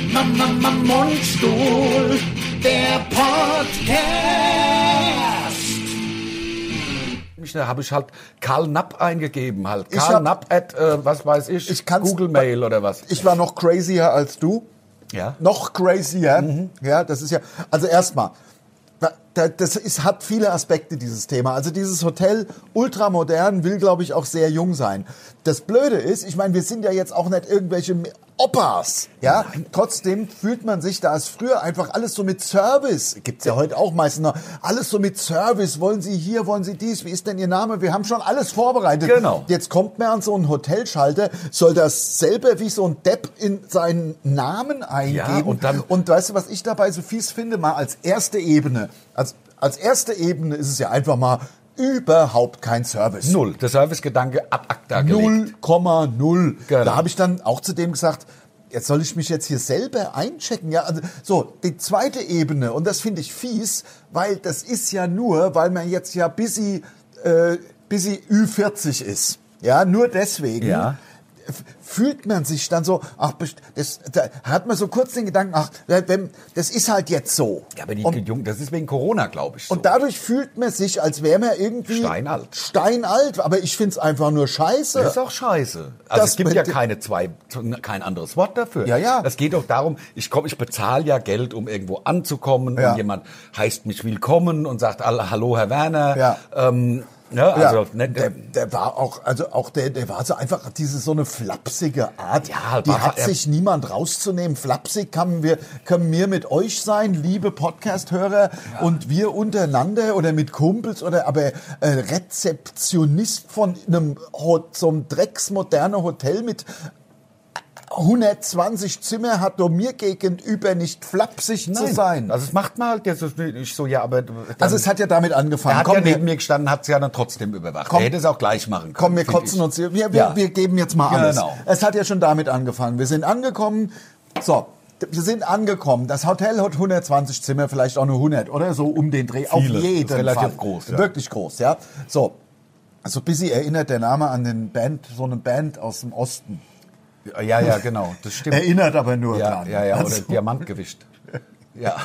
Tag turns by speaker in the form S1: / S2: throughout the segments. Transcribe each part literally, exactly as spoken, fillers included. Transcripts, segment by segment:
S1: Mundstuhl, der Podcast.
S2: Da habe ich halt Karl Napp eingegeben, halt.
S3: Ich
S2: Karl
S3: hab-
S2: Napp at, äh, was weiß ich,
S3: Ich kann's-
S2: Google Mail oder was.
S3: Ich war noch crazier als du.
S2: Ja.
S3: Noch crazier. Ja, das ist ja, also erstmal, da- da- das ist, hat viele Aspekte, dieses Thema. Also dieses Hotel, ultramodern, will, glaube ich, auch sehr jung sein. Das Blöde ist, ich meine, wir sind ja jetzt auch nicht irgendwelche Opas, ja. Trotzdem fühlt man sich, da ist früher einfach alles so mit Service, gibt's ja heute auch meistens noch, alles so mit Service, wollen Sie hier, wollen Sie dies, wie ist denn Ihr Name? Wir haben schon alles vorbereitet.
S2: Genau.
S3: Jetzt kommt man an so einen Hotelschalter, soll das selber wie so ein Depp in seinen Namen eingeben.
S2: Ja, und dann-
S3: Und weißt du, was ich dabei so fies finde? Mal als erste Ebene. Als, als erste Ebene ist es ja einfach mal überhaupt kein Service.
S2: Null. Der Servicegedanke ab acta gelegt.
S3: null Komma null.
S2: Genau.
S3: Da habe ich dann auch zu dem gesagt, jetzt soll ich mich jetzt hier selber einchecken. Ja, also so, die zweite Ebene, und das finde ich fies, weil das ist ja nur, weil man jetzt ja busy, äh, busy Ü vierzig ist. Ja, nur deswegen.
S2: Ja.
S3: f- Fühlt man sich dann so, ach, best- das, da hat man so kurz den Gedanken, ach, wenn, das ist halt jetzt so.
S2: Ja, aber die
S3: Und-
S2: Jungen, das ist wegen Corona, glaube ich. So.
S3: Und dadurch fühlt man sich, als wäre man irgendwie
S2: Steinalt.
S3: Steinalt, aber ich find's einfach nur scheiße.
S2: Das ist auch scheiße. Also
S3: Das
S2: es gibt
S3: mit
S2: ja
S3: dem-
S2: keine zwei, kein anderes Wort dafür.
S3: Ja, ja.
S2: Es geht doch darum, ich komm, ich bezahle ja Geld, um irgendwo anzukommen.
S3: Ja.
S2: Und jemand heißt mich willkommen und sagt, "Alla- hallo Herr Werner.
S3: Ja.
S2: Ähm, ne, also,
S3: Ja,
S2: ne,
S3: der, der war auch, also auch der, der war so einfach diese so eine flapsige Art.
S2: Ja, halt
S3: die
S2: war-
S3: hat
S2: er-
S3: sich niemand rauszunehmen. Flapsig können wir, können wir mit euch sein, liebe Podcast-Hörer, und wir untereinander oder mit Kumpels oder aber äh, Rezeptionist von einem Ho- so einem drecksmoderne Hotel mit hundertzwanzig Zimmer hat doch mir gegenüber nicht flapsig zu sein.
S2: Also es macht man halt jetzt nicht so, ja, aber... Dann,
S3: Also es hat ja damit angefangen.
S2: er hat
S3: Komm,
S2: ja
S3: wir-
S2: neben mir gestanden, hat es ja dann trotzdem überwacht.
S3: Komm.
S2: Er hätte es auch gleich machen können.
S3: Komm, wir
S2: finde
S3: kotzen
S2: ich.
S3: uns hier. Wir, wir,
S2: Ja.
S3: wir geben jetzt mal alles.
S2: Genau.
S3: Es hat ja schon damit angefangen. Wir sind angekommen. So, wir sind angekommen. Das Hotel hat hundertzwanzig Zimmer, vielleicht auch nur hundert oder so um den Dreh. Auf
S2: Viele.
S3: jeden
S2: Das ist relativ
S3: Fall.
S2: groß, ja.
S3: Wirklich groß, ja. So, also busy erinnert der Name an den Band, so eine Band aus dem Osten.
S2: Ja, ja, genau, das stimmt.
S3: Erinnert aber nur
S2: Ja,
S3: dran.
S2: ja, ja, oder
S3: Also,
S2: Diamantgewicht. Ja.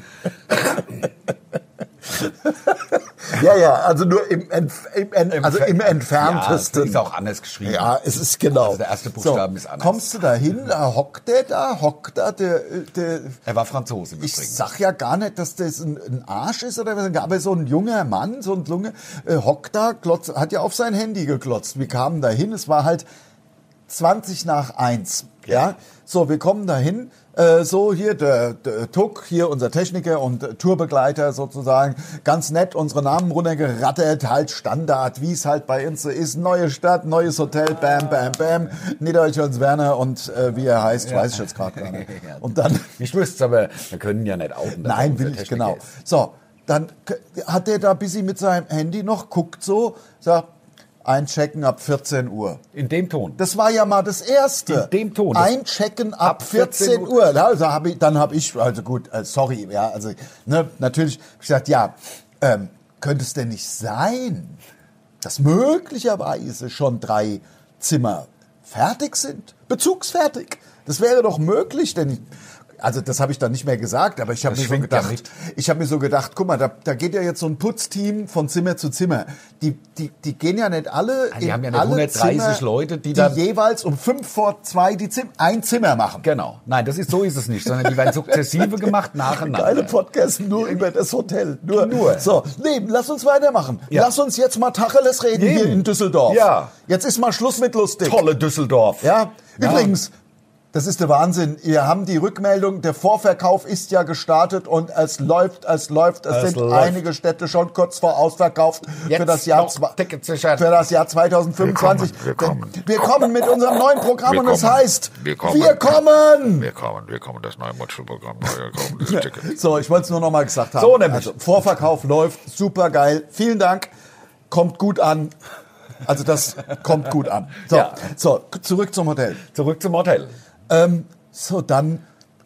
S3: ja, ja, also nur im, Entf im, Ent also im
S2: Ja,
S3: Entferntesten.
S2: es ist auch anders geschrieben.
S3: Ja, es ist genau.
S2: Also der erste Buchstaben
S3: so,
S2: ist anders.
S3: Kommst du da hin, da hockt der da, hockt da, der, der
S2: Er war Franzose im
S3: ich
S2: Übrigen.
S3: sag ja gar nicht, dass das ein, ein Arsch ist oder was, aber so ein junger Mann, so ein Lunge, äh, hockt da, glotzt, hat ja auf sein Handy geklotzt. Wir kamen da hin, es war halt zwanzig nach eins. Ja, so, wir kommen da hin. Äh, so, hier der, der Tuck, hier unser Techniker und äh, Tourbegleiter sozusagen. Ganz nett, unsere Namen runtergerattert, halt Standard, wie es halt bei uns so ist. Neue Stadt, neues Hotel, bam, bam, bam. Niederösterreich Werner und äh, wie er heißt, weiß ich jetzt gerade gar nicht. Und dann...
S2: Ich wüsste es, aber wir können ja nicht outen. dass er
S3: Nein,
S2: unser
S3: will ich,
S2: Techniker
S3: genau.
S2: ist.
S3: So, dann k- hat der da ein bisschen mit seinem Handy noch, guckt so, sagt, einchecken ab vierzehn Uhr.
S2: In dem Ton.
S3: Das war ja mal das Erste.
S2: In dem Ton. Das-
S3: Einchecken ab,
S2: ab
S3: vierzehn
S2: vierzehn
S3: Uhr. Ja, also hab ich, dann habe ich, also gut, äh, sorry, ja, also ne, natürlich hab ich gesagt, ja, ähm, könnte es denn nicht sein, dass möglicherweise schon drei Zimmer fertig sind, bezugsfertig? Das wäre doch möglich, denn ich, also das habe ich dann nicht mehr gesagt, aber ich habe
S2: Das
S3: mir so
S2: schwingt ja
S3: gedacht,
S2: mit.
S3: ich habe mir so gedacht, guck mal, da, da geht ja jetzt so ein Putzteam von Zimmer zu Zimmer. Die, die, die gehen ja nicht alle
S2: Die
S3: in
S2: haben ja nicht
S3: alle
S2: hundertdreißig
S3: Zimmer,
S2: Leute, die
S3: die
S2: dann-
S3: jeweils um fünf vor zwei die Zim ein Zimmer machen.
S2: Genau. Nein, das ist, so ist es nicht, sondern die werden sukzessive gemacht nacheinander.
S3: Geile Podcast nur über das Hotel. Nur.
S2: Nur.
S3: So, nee, lass uns weitermachen.
S2: Ja.
S3: Lass uns jetzt mal Tacheles reden
S2: Eben.
S3: hier in Düsseldorf.
S2: Ja.
S3: Jetzt ist mal Schluss mit lustig.
S2: Tolle Düsseldorf.
S3: Ja,
S2: Ja.
S3: übrigens, das ist der Wahnsinn. Wir haben die Rückmeldung, der Vorverkauf ist ja gestartet und es läuft, es läuft. Es,
S2: Es
S3: sind
S2: läuft.
S3: einige Städte schon kurz vor ausverkauft
S2: Jetzt
S3: für das Jahr,
S2: noch
S3: zwei-
S2: Tickets sichern.
S3: für das Jahr zwanzig fünfundzwanzig.
S4: Wir kommen, wir kommen.
S3: Wir kommen mit unserem neuen Programm
S4: Wir
S3: und es
S4: kommen.
S3: heißt,
S4: Wir kommen.
S3: wir kommen.
S4: Wir kommen, wir kommen, das neue Mundstuhlprogramm, wir kommen, dieses Ticket.
S3: So, ich wollte es nur noch mal gesagt haben.
S2: So nämlich.
S3: Also, Vorverkauf läuft, super geil. Vielen Dank, kommt gut an. Also das kommt gut an. So,
S2: Ja.
S3: so zurück zum Hotel.
S2: Zurück zum Hotel.
S3: Ähm, so, dann,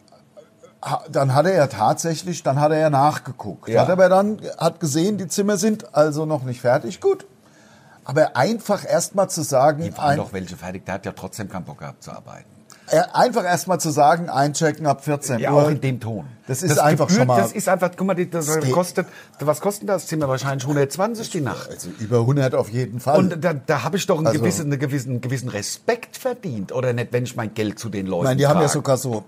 S3: ha- dann hat er ja tatsächlich, dann hat er ja nachgeguckt.
S2: Ja.
S3: Hat aber dann, hat gesehen, die Zimmer sind also noch nicht fertig. Gut. Aber einfach erst mal zu sagen,
S2: Die waren
S3: ein,
S2: doch welche fertig. Der hat ja trotzdem keinen Bock gehabt zu arbeiten.
S3: äh, einfach erstmal zu sagen, einchecken ab vierzehn
S2: Ja,
S3: Uhr.
S2: auch in dem Ton.
S3: Das ist einfach schon mal-
S2: Das ist einfach, guck mal, die- das
S3: geht-
S2: kostet, was kostet das Zimmer? Wahrscheinlich hundertzwanzig die Nacht.
S3: Also über hundert auf jeden Fall.
S2: Und da, da habe ich doch einen,
S3: Also-
S2: gewissen, einen, gewissen, einen gewissen Respekt verdient, oder nicht, wenn ich mein Geld zu den Leuten
S3: Nein, die haben ja
S2: trage.
S3: sogar so,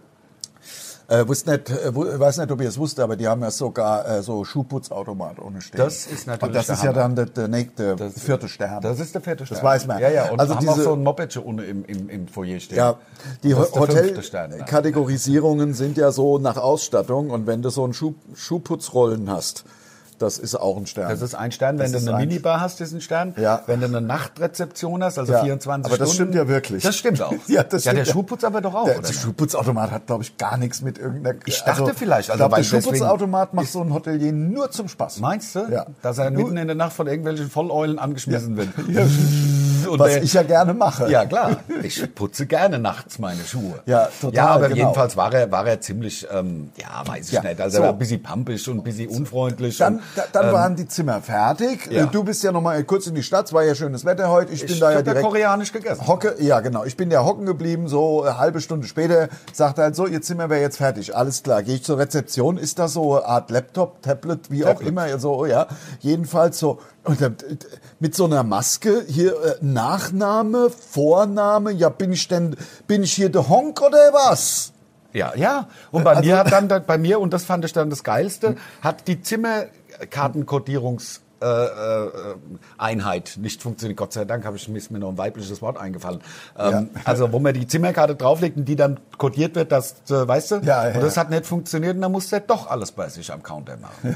S3: äh, wusst nicht, äh, wu- weiß nicht, ob ihr es wusstet, aber die haben ja sogar äh, so Schuhputzautomat ohne Stehen.
S2: Das ist natürlich
S3: Und das
S2: der
S3: ist ja
S2: Hammer.
S3: dann der, der, nächste, der vierte Stern.
S2: Das ist der vierte Stern.
S3: Das weiß man.
S2: Ja, ja, und
S3: also
S2: haben auch
S3: diese,
S2: so ein Moped schon unten im, im, im Foyer stehen.
S3: ja, die
S2: Das ist der fünfte Stern, ja.
S3: Hotelkategorisierungen sind ja so nach Ausstattung und wenn du so einen Schuh, Schuhputzrollen hast, das ist auch ein Stern.
S2: Das ist ein Stern. Wenn
S3: Das
S2: du
S3: ist
S2: eine
S3: ein-
S2: Minibar hast, ist ein Stern.
S3: Ja.
S2: Wenn du eine Nachtrezeption hast, also
S3: Ja,
S2: vierundzwanzig
S3: aber das
S2: Stunden.
S3: stimmt ja wirklich.
S2: Das stimmt auch.
S3: Ja, das
S2: ja der
S3: stimmt.
S2: Schuhputz aber doch auch,
S3: Der,
S2: oder?
S3: der Schuhputzautomat hat, glaube ich, gar nichts mit irgendeiner...
S2: Ich dachte vielleicht,
S3: Ich
S2: also
S3: glaube,
S2: weil
S3: der
S2: deswegen-
S3: Schuhputzautomat macht so ein Hotelier nur zum Spaß.
S2: Meinst du?
S3: Ja.
S2: Dass er mitten in der Nacht von irgendwelchen Volleulen angeschmissen wird.
S3: Ja.
S2: Und
S3: Was
S2: der-
S3: ich ja gerne mache.
S2: Ja, klar. Ich putze gerne nachts meine Schuhe.
S3: Ja, total,
S2: Ja, aber
S3: genau.
S2: jedenfalls war er, war er ziemlich, ähm, ja, weiß ich
S3: Ja,
S2: nicht. Also
S3: so.
S2: er war ein bisschen pampig und ein bisschen unfreundlich.
S3: Dann,
S2: und,
S3: da, dann
S2: ähm,
S3: waren die Zimmer fertig.
S2: ja.
S3: Du bist ja noch mal kurz in die Stadt. Es war ja schönes Wetter heute. Ich bin
S2: Ich
S3: da ja
S2: hab ja
S3: direkt
S2: koreanisch gegessen.
S3: Hocke. Ja, genau. Ich bin ja hocken geblieben. So eine halbe Stunde später sagt er halt so, ihr Zimmer wäre jetzt fertig. Alles klar. Gehe ich zur Rezeption. Ist das so eine Art Laptop, Tablet, wie auch
S2: Tablet.
S3: immer. So, ja. Jedenfalls so. Und dann, äh, mit so einer Maske hier äh, Nachname, Vorname. Ja, bin ich denn, bin ich hier der Honk oder was?
S2: Ja, ja. Und bei
S3: Also-
S2: mir hat dann, bei mir, und das fand ich dann das Geilste, hat die Zimmerkartenkodierungs äh, äh, Einheit nicht funktioniert. Gott sei Dank habe ich mir ist mir noch ein weibliches Wort eingefallen. Ähm,
S3: Ja.
S2: Also wo man die Zimmerkarte drauflegt und die dann kodiert wird, das, äh, weißt du?
S3: Ja, ja.
S2: Und das hat nicht funktioniert und dann musste er doch alles bei sich am Counter machen.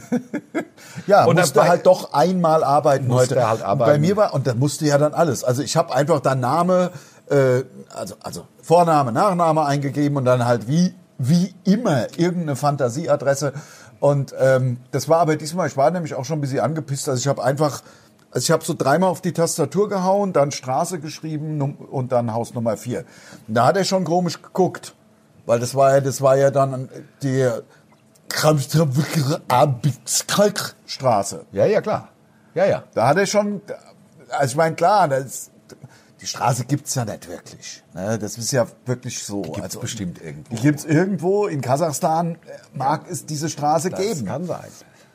S3: Ja,
S2: Und
S3: musste
S2: dabei-
S3: halt doch einmal arbeiten
S2: Musste
S3: heute.
S2: halt
S3: Und
S2: arbeiten.
S3: Bei mir war, und da musste ja dann alles. Also ich habe einfach dann Name, äh, also, also Vorname, Nachname eingegeben und dann halt wie, wie immer irgendeine Fantasieadresse. Und ähm, das war aber diesmal, ich war nämlich auch schon ein bisschen angepisst. Also ich habe einfach, also ich habe so dreimal auf die Tastatur gehauen, dann Straße geschrieben num- und dann Haus Nummer vier. Und da hat er schon komisch geguckt. Weil das war ja, das war ja dann die Straße.
S2: Ja, ja, klar. Ja, ja.
S3: Da hat er schon, also ich meine, klar, das, die Straße gibt's ja nicht wirklich. Ne? Das ist ja wirklich so.
S2: Gibt's
S3: also,
S2: bestimmt irgendwo.
S3: Die gibt's irgendwo. In Kasachstan mag es diese Straße
S2: Das
S3: geben.
S2: kann sein.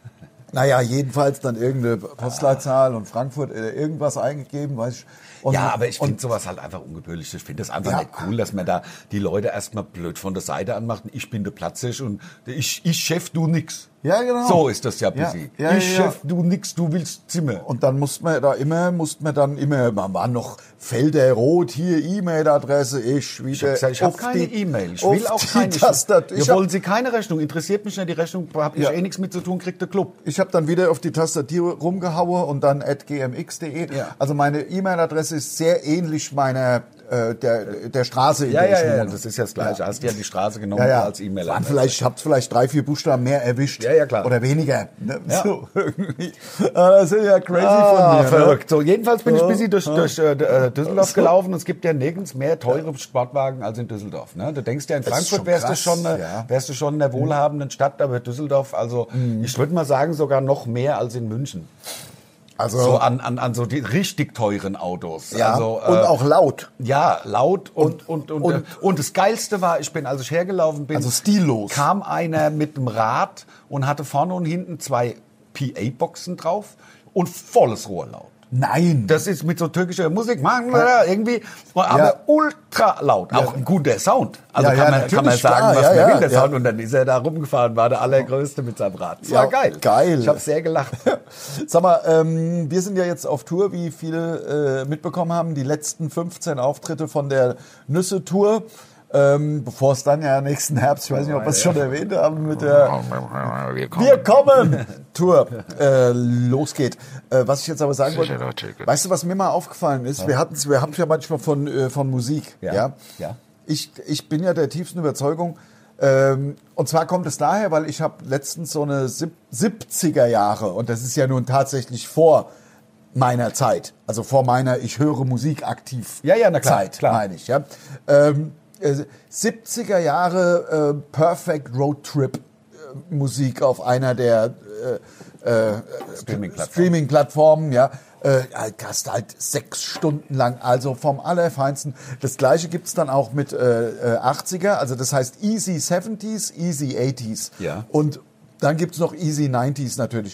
S3: Naja, jedenfalls dann irgendeine Postleitzahl und Frankfurt oder irgendwas eingegeben, weiß ich. Und,
S2: Ja, aber ich
S3: und-
S2: finde sowas halt einfach ungebührlich. Ich finde das einfach
S3: Ja.
S2: nicht cool, dass man da die Leute erstmal blöd von der Seite anmacht. Und ich bin der Platzig und ich, ich Chef, du nix.
S3: Ja, genau.
S2: So ist das ja
S3: Ja,
S2: busy.
S3: ja,
S2: ich
S3: ja, ja.
S2: Chef, du nix, du willst Zimmer.
S3: Und dann musste man da immer, musste man dann immer, man war noch Felder rot, hier E-Mail-Adresse, ich wieder
S2: Ich habe gesagt, ich habe
S3: auf
S2: keine
S3: die-
S2: E-Mail. Ich
S3: auf
S2: will auch
S3: die
S2: keine.
S3: Tastatur.
S2: Wir
S3: Ich hab-
S2: wollen Sie keine Rechnung. Interessiert mich nicht. Die Rechnung habe ich
S3: Ja.
S2: eh nichts mit zu tun, kriegt der Club.
S3: Ich habe dann wieder auf die Tastatur rumgehauen und dann at g m x punkt de.
S2: Ja.
S3: Also meine E-Mail-Adresse ist sehr ähnlich meiner äh, der der Straße, in
S2: Ja,
S3: der
S2: ja,
S3: ich
S2: ja.
S3: wohne.
S2: Das ist ja das Gleiche. Hast ja die Straße genommen
S3: Ja, ja.
S2: als E-Mail.
S3: Waren vielleicht, habt vielleicht drei, vier Buchstaben mehr erwischt.
S2: Ja, ja, klar.
S3: Oder weniger. Ne?
S2: Ja.
S3: So, irgendwie. Ah, das ist ja crazy
S2: Ah,
S3: von mir. Ne?
S2: verrückt. So, jedenfalls bin ich
S3: Ja.
S2: ein bisschen durch, durch äh, äh, Düsseldorf gelaufen. Es gibt ja nirgends mehr teure Sportwagen als in Düsseldorf. Ne? Du denkst ja, in
S3: Das ist
S2: Frankfurt
S3: schon
S2: wärst du
S3: krass,
S2: schon, äh,
S3: ja.
S2: wärst du schon in der wohlhabenden Stadt, aber Düsseldorf, also ich würde mal sagen, sogar noch mehr als in München.
S3: Also,
S2: So an, an, an so die richtig teuren Autos.
S3: ja.
S2: Also,
S3: und
S2: äh,
S3: auch laut.
S2: Ja, laut und und und,
S3: und-
S2: und, und das Geilste war, ich bin, als ich hergelaufen bin,
S3: Also stillos.
S2: kam einer mit dem Rad und hatte vorne und hinten zwei P A-Boxen drauf und volles Rohrlaut.
S3: Nein.
S2: Das ist mit so türkischer Musik, man, irgendwie, aber
S3: Ja.
S2: ultra laut. Auch ein guter Sound. Also
S3: Ja,
S2: kann,
S3: ja,
S2: man, kann man
S3: natürlich,
S2: sagen,
S3: klar,
S2: was
S3: ja,
S2: man
S3: ja,
S2: will, der
S3: ja.
S2: Sound. Und dann ist er da rumgefahren, war der allergrößte mit seinem Rad. Das war
S3: Ja,
S2: geil.
S3: geil.
S2: Ich habe sehr gelacht.
S3: Sag mal, ähm, wir sind ja jetzt auf Tour, wie viele äh, mitbekommen haben, die letzten fünfzehn Auftritte von der Nüsse-Tour. Ähm, bevor es dann ja nächsten Herbst, ich weiß nicht, ob wir es schon erwähnt haben, mit der
S4: Wir kommen.
S3: Wir kommen Tour äh, losgeht. Äh, was ich jetzt aber sagen wollte,
S4: Sicherer Ticket.
S3: weißt du, was mir mal aufgefallen ist? Wir hatten wir haben ja manchmal von äh, von Musik, ja.
S2: Ja, ja.
S3: Ich ich bin ja der tiefsten Überzeugung. Ähm, und zwar kommt es daher, weil ich habe letztens so eine sieb- siebziger Jahre und das ist ja nun tatsächlich vor meiner Zeit, also vor meiner ich höre Musik aktiv
S2: Ja, ja, na klar,
S3: Zeit,
S2: klar.
S3: meine ich, ja. Ähm, äh, siebziger Jahre äh, Perfect Road Trip äh, Musik auf einer der äh, äh,
S2: Streaming-Plattformen.
S3: Streaming-Plattformen, ja. Äh, hast halt sechs Stunden lang, also vom Allerfeinsten. Das Gleiche gibt's dann auch mit äh, achtziger, also das heißt Easy seventies, Easy eighties.
S2: Ja.
S3: Und dann gibt's noch Easy nineties natürlich.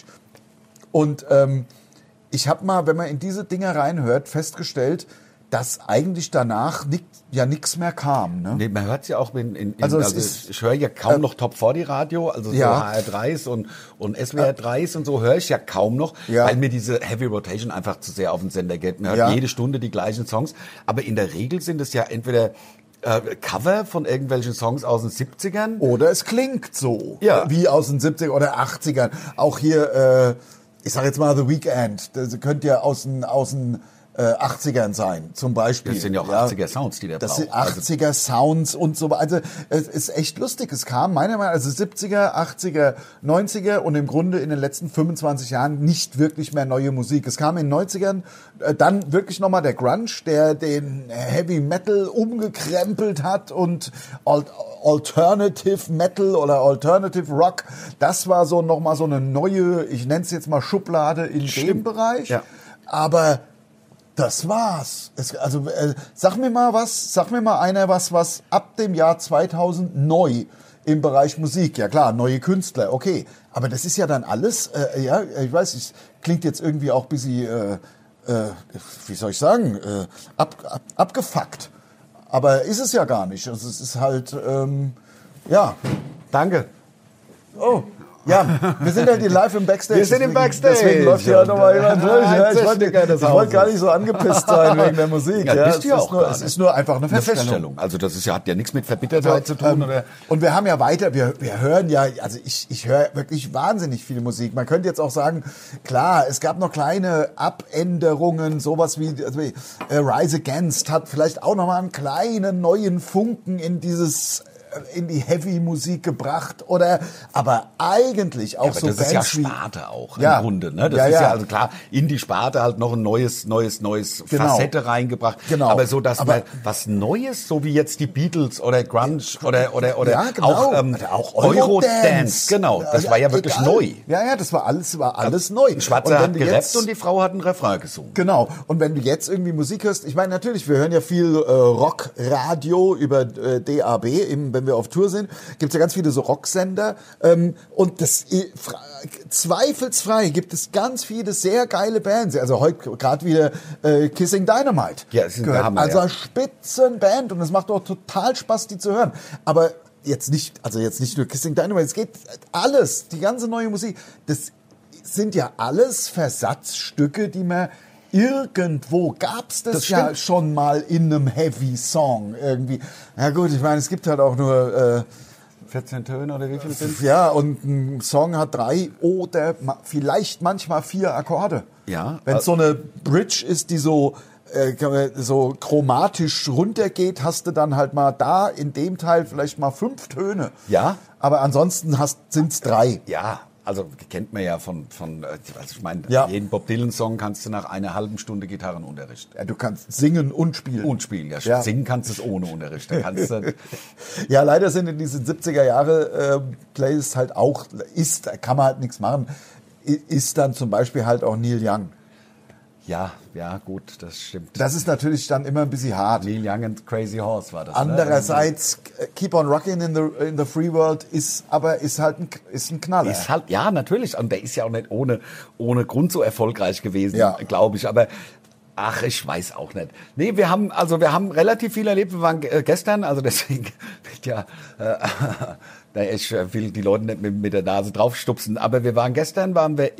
S3: Und ähm, ich habe mal, wenn man in diese Dinger reinhört, festgestellt, dass eigentlich danach nicht, ja nichts mehr kam. Ne?
S2: Nee, man hört es ja auch in, in, in
S3: Also
S2: also,
S3: es ist-
S2: ich höre ja kaum
S3: äh,
S2: noch Top vierzig Radio, also so
S3: Ja.
S2: H R dreis und, und S W R dreis und so höre ich ja kaum noch,
S3: Ja.
S2: weil mir diese Heavy Rotation einfach zu sehr auf den Sender geht. Man hört
S3: Ja.
S2: jede Stunde die gleichen Songs, aber in der Regel sind es ja entweder äh, Cover von irgendwelchen Songs aus den siebzigern.
S3: Oder es klingt so,
S2: Ja.
S3: wie aus den siebzigern oder achtzigern. Auch hier, äh, ich sag jetzt mal The Weeknd, das könnte ja aus den, aus den äh, achtzigern sein, zum Beispiel.
S2: Das sind ja auch achtziger Sounds, die der
S3: Das
S2: braucht.
S3: sind achtziger Sounds und so weiter. Also es ist echt lustig. Es kam meiner Meinung nach, also siebziger, achtziger, neunziger und im Grunde in den letzten fünfundzwanzig Jahren nicht wirklich mehr neue Musik. Es kam in den neunzigern äh, dann wirklich nochmal der Grunge, der den Heavy Metal umgekrempelt hat und Al- Alternative Metal oder Alternative Rock. Das war so nochmal so eine neue, ich nenne es jetzt mal Schublade in dem
S2: Stimmt.
S3: Bereich.
S2: Ja.
S3: Aber das war's. Es, also äh, sag mir mal was, sag mir mal einer was, was ab dem Jahr zweitausend neu im Bereich Musik, ja klar, neue Künstler, okay. Aber das ist ja dann alles, äh, ja, ich weiß, es klingt jetzt irgendwie auch ein bisschen, äh, äh, wie soll ich sagen, äh, ab, ab, abgefuckt. Aber ist es ja gar nicht. Also es ist halt, ähm, ja.
S2: Danke.
S3: Oh. Ja, wir sind halt hier live im Backstage.
S2: Wir sind im
S3: deswegen-
S2: Backstage.
S3: Deswegen läuft hier halt nochmal jemand durch. Ja, ich wollte,
S2: Techniker des
S3: ich wollte gar
S2: Hauses.
S3: nicht so angepisst sein wegen der Musik.
S2: Ja,
S3: Ja,
S2: bist
S3: es,
S2: du ja
S3: ist
S2: auch
S3: nur,
S2: gar
S3: es
S2: nicht.
S3: ist nur einfach eine
S2: Eine
S3: Feststellung.
S2: Feststellung. Also das ist ja, hat ja nichts mit Verbittertheit zu tun.
S3: Ähm,
S2: Oder?
S3: Und wir haben ja weiter, wir, wir hören ja, also ich, ich höre wirklich wahnsinnig viel Musik. Man könnte jetzt auch sagen, klar, es gab noch kleine Abänderungen, sowas wie, also wie äh, Rise Against hat vielleicht auch noch mal einen kleinen neuen Funken in dieses in die Heavy-Musik gebracht oder aber eigentlich auch
S2: Aber
S3: so
S2: das
S3: Bands
S2: ist ja
S3: wie
S2: Sparte auch
S3: Ja.
S2: im Grunde. Ne? Das
S3: Ja,
S2: ist
S3: ja.
S2: ja also klar, in die Sparte halt noch ein neues, neues, neues
S3: Genau.
S2: Facette reingebracht.
S3: Genau.
S2: Aber so, dass
S3: Aber-
S2: man was Neues, so wie jetzt die Beatles oder Grunge oder, oder, oder
S3: Ja, genau.
S2: auch, ähm,
S3: Oder auch
S2: Eurodance. Genau, das war ja wirklich
S3: egal.
S2: neu.
S3: Ja, ja, das war alles, war alles neu.
S2: Ein Schwarzer
S3: Und wenn
S2: hat
S3: du
S2: gerappt
S3: jetzt-
S2: und die Frau hat einen Refrain gesungen.
S3: Genau. Und wenn du jetzt irgendwie Musik hörst, ich meine natürlich, wir hören ja viel äh, Rockradio über äh, D A B, eben, wenn wir auf Tour sind, gibt's ja ganz viele so Rocksender. Ähm, und das äh, fra- zweifelsfrei gibt es ganz viele sehr geile Bands. Also heute gerade wieder äh, Kissing Dynamite.
S2: Ja, das ist der
S3: gehört.
S2: Hammer,
S3: Also
S2: ja.
S3: Spitzenband und es macht auch total Spaß, die zu hören. Aber jetzt nicht, also jetzt nicht nur Kissing Dynamite, es geht alles, die ganze neue Musik. Das sind ja alles Versatzstücke, die man irgendwo gab's das,
S2: Das
S3: ja
S2: stimmt.
S3: schon mal in einem Heavy Song irgendwie. Ja gut, ich meine, es gibt halt auch nur
S2: vierzehn Töne oder wie viel sind
S3: äh, ja und ein Song hat drei oder ma- vielleicht manchmal vier Akkorde.
S2: Ja,
S3: Wenn es so eine Bridge ist, die so äh, kann man- so chromatisch runtergeht, hast du dann halt mal da in dem Teil vielleicht mal fünf Töne.
S2: Ja.
S3: Aber ansonsten sind es drei.
S2: Ja, also kennt man ja von, von äh, also ich meine,
S3: Ja.
S2: jeden Bob Dylan-Song kannst du nach einer halben Stunde Gitarrenunterricht.
S3: Ja, du kannst singen und spielen.
S2: Und spielen, ja.
S3: Ja.
S2: Singen kannst du es ohne Unterricht. Da kannst du,
S3: Ja, leider sind in diesen siebziger Jahre äh, Plays halt auch, ist, da kann man halt nichts machen, i- ist dann zum Beispiel halt auch Neil Young.
S2: ja, ja, gut, das stimmt.
S3: Das ist natürlich dann immer ein bisschen hart.
S2: Neil Young and Crazy Horse war das.
S3: Andererseits, äh, Keep on Rockin' in the, in the Free World ist aber ist halt ein, ist ein Knaller.
S2: Ne? Ist halt, ja, natürlich. Und der ist ja auch nicht ohne, ohne Grund so erfolgreich gewesen,
S3: Ja.
S2: glaube ich. Aber ach, ich weiß auch nicht. Nee, wir haben, also wir haben relativ viel erlebt. Wir waren äh, gestern, also deswegen wird ja, äh, da ich äh, will die Leute nicht mit, mit der Nase draufstupsen. Aber wir waren gestern, waren wir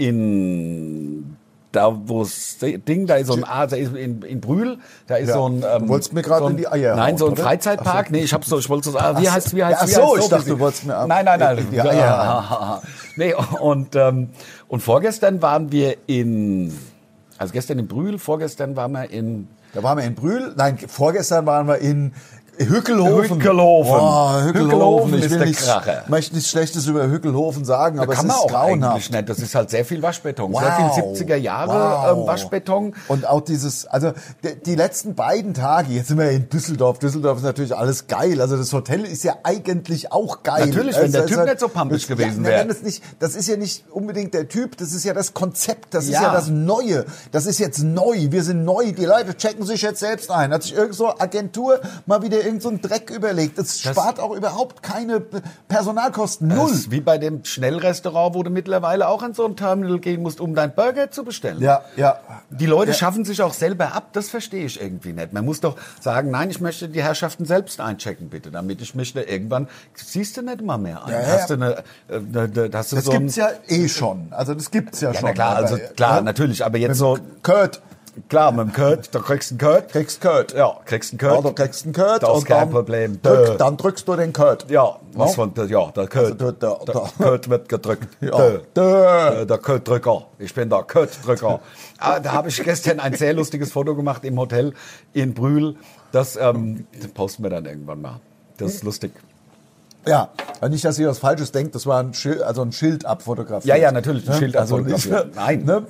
S2: in da wo das Ding, da ist so ein, ah, da ist in, in Brühl, da ist
S3: Ja.
S2: so ein, ähm,
S3: Du wolltest mir gerade
S2: so ein,
S3: in die Eier
S2: Nein,
S3: hauen,
S2: so ein
S3: oder?
S2: Freizeitpark.
S3: Ach so.
S2: Nee, ich hab's so, ich wollte so, ah, wie
S3: Ach
S2: heißt,
S3: so.
S2: wie heißt,
S3: Ach
S2: wie
S3: so,
S2: heißt
S3: ich dachte,
S2: wie-
S3: du wolltest mir ab-
S2: Nein, nein, nein.
S3: in die Eier
S2: Nee, und, ähm, und vorgestern waren wir in, also gestern in Brühl, vorgestern waren wir in,
S3: Da waren wir in Brühl, nein, vorgestern waren wir in Hückelhofen.
S2: Hückelhofen.
S3: Boah, Hückelhofen.
S2: Hückelhofen
S3: Ich
S2: ist
S3: will
S2: der
S3: nicht,
S2: Kracher.
S3: möchte nichts Schlechtes über Hückelhofen sagen, aber
S2: Kann
S3: es
S2: man
S3: ist
S2: auch eigentlich
S3: grauenhaft.
S2: nicht. Das ist halt sehr viel Waschbeton.
S3: Wow.
S2: Sehr viel siebziger Jahre
S3: Wow.
S2: ähm, Waschbeton.
S3: Und auch dieses, also die, die letzten beiden Tage, jetzt sind wir in Düsseldorf. Düsseldorf ist natürlich alles geil. Also das Hotel ist ja eigentlich auch geil.
S2: Natürlich, wenn der
S3: Also,
S2: Typ
S3: also,
S2: nicht so pampig
S3: das-
S2: gewesen
S3: ja,
S2: wäre.
S3: wenn Das, nicht, das ist ja nicht unbedingt der Typ, das ist ja das Konzept, das ist
S2: Ja.
S3: ja das Neue. Das ist jetzt neu, wir sind neu. Die Leute checken sich jetzt selbst ein. Hat sich irgend so Agentur mal wieder irgend so einen Dreck überlegt. Das,
S2: Das-
S3: spart auch überhaupt keine Personalkosten.
S2: Das
S3: Null.
S2: ist wie bei dem Schnellrestaurant, wo du mittlerweile auch in so ein Terminal gehen musst, um deinen Burger zu bestellen.
S3: Ja, ja.
S2: Die Leute
S3: Ja.
S2: schaffen sich auch selber ab, das verstehe ich irgendwie nicht. Man muss doch sagen, nein, ich möchte die Herrschaften selbst einchecken, bitte, damit ich mich da irgendwann, siehst du nicht mal mehr ein.
S3: Ja, ja.
S2: Hast du eine, äh, eine, eine hast du
S3: Das
S2: so ein,
S3: gibt's ja eh schon. Also das gibt's ja,
S2: ja,
S3: schon.
S2: na klar, also
S3: Aber,
S2: klar,
S3: ja,
S2: natürlich, aber jetzt so,
S3: Kurt.
S2: klar, mit dem Kurt, da kriegst du einen Kurt.
S3: Kriegst Kurt.
S2: Ja, kriegst einen Kurt.
S3: Ja, du kriegst einen Kurt.
S2: Das ist
S3: und
S2: kein
S3: dann
S2: Problem.
S3: Drück,
S2: Dö.
S3: dann drückst du den Kurt.
S2: Ja, was
S3: Ja.
S2: von der, ja, der Kurt.
S3: Also der- der-
S2: der Kurt wird gedrückt.
S3: Ja.
S2: Dö.
S3: Dö.
S2: Äh, Der Kurt-Drücker. Ich bin der Kurt-Drücker. Ah, da habe ich gestern ein sehr lustiges Foto gemacht im Hotel in Brühl. Das, ähm, das posten wir dann irgendwann mal. Das ist lustig.
S3: Ja, also nicht, dass ihr was Falsches denkt, das war ein Schild, also ein Schild abfotografiert.
S2: Ja, ja, natürlich, ein
S3: Ne?
S2: Schild
S3: also
S2: abfotografiert.
S3: nicht-
S2: Nein.
S3: Ne?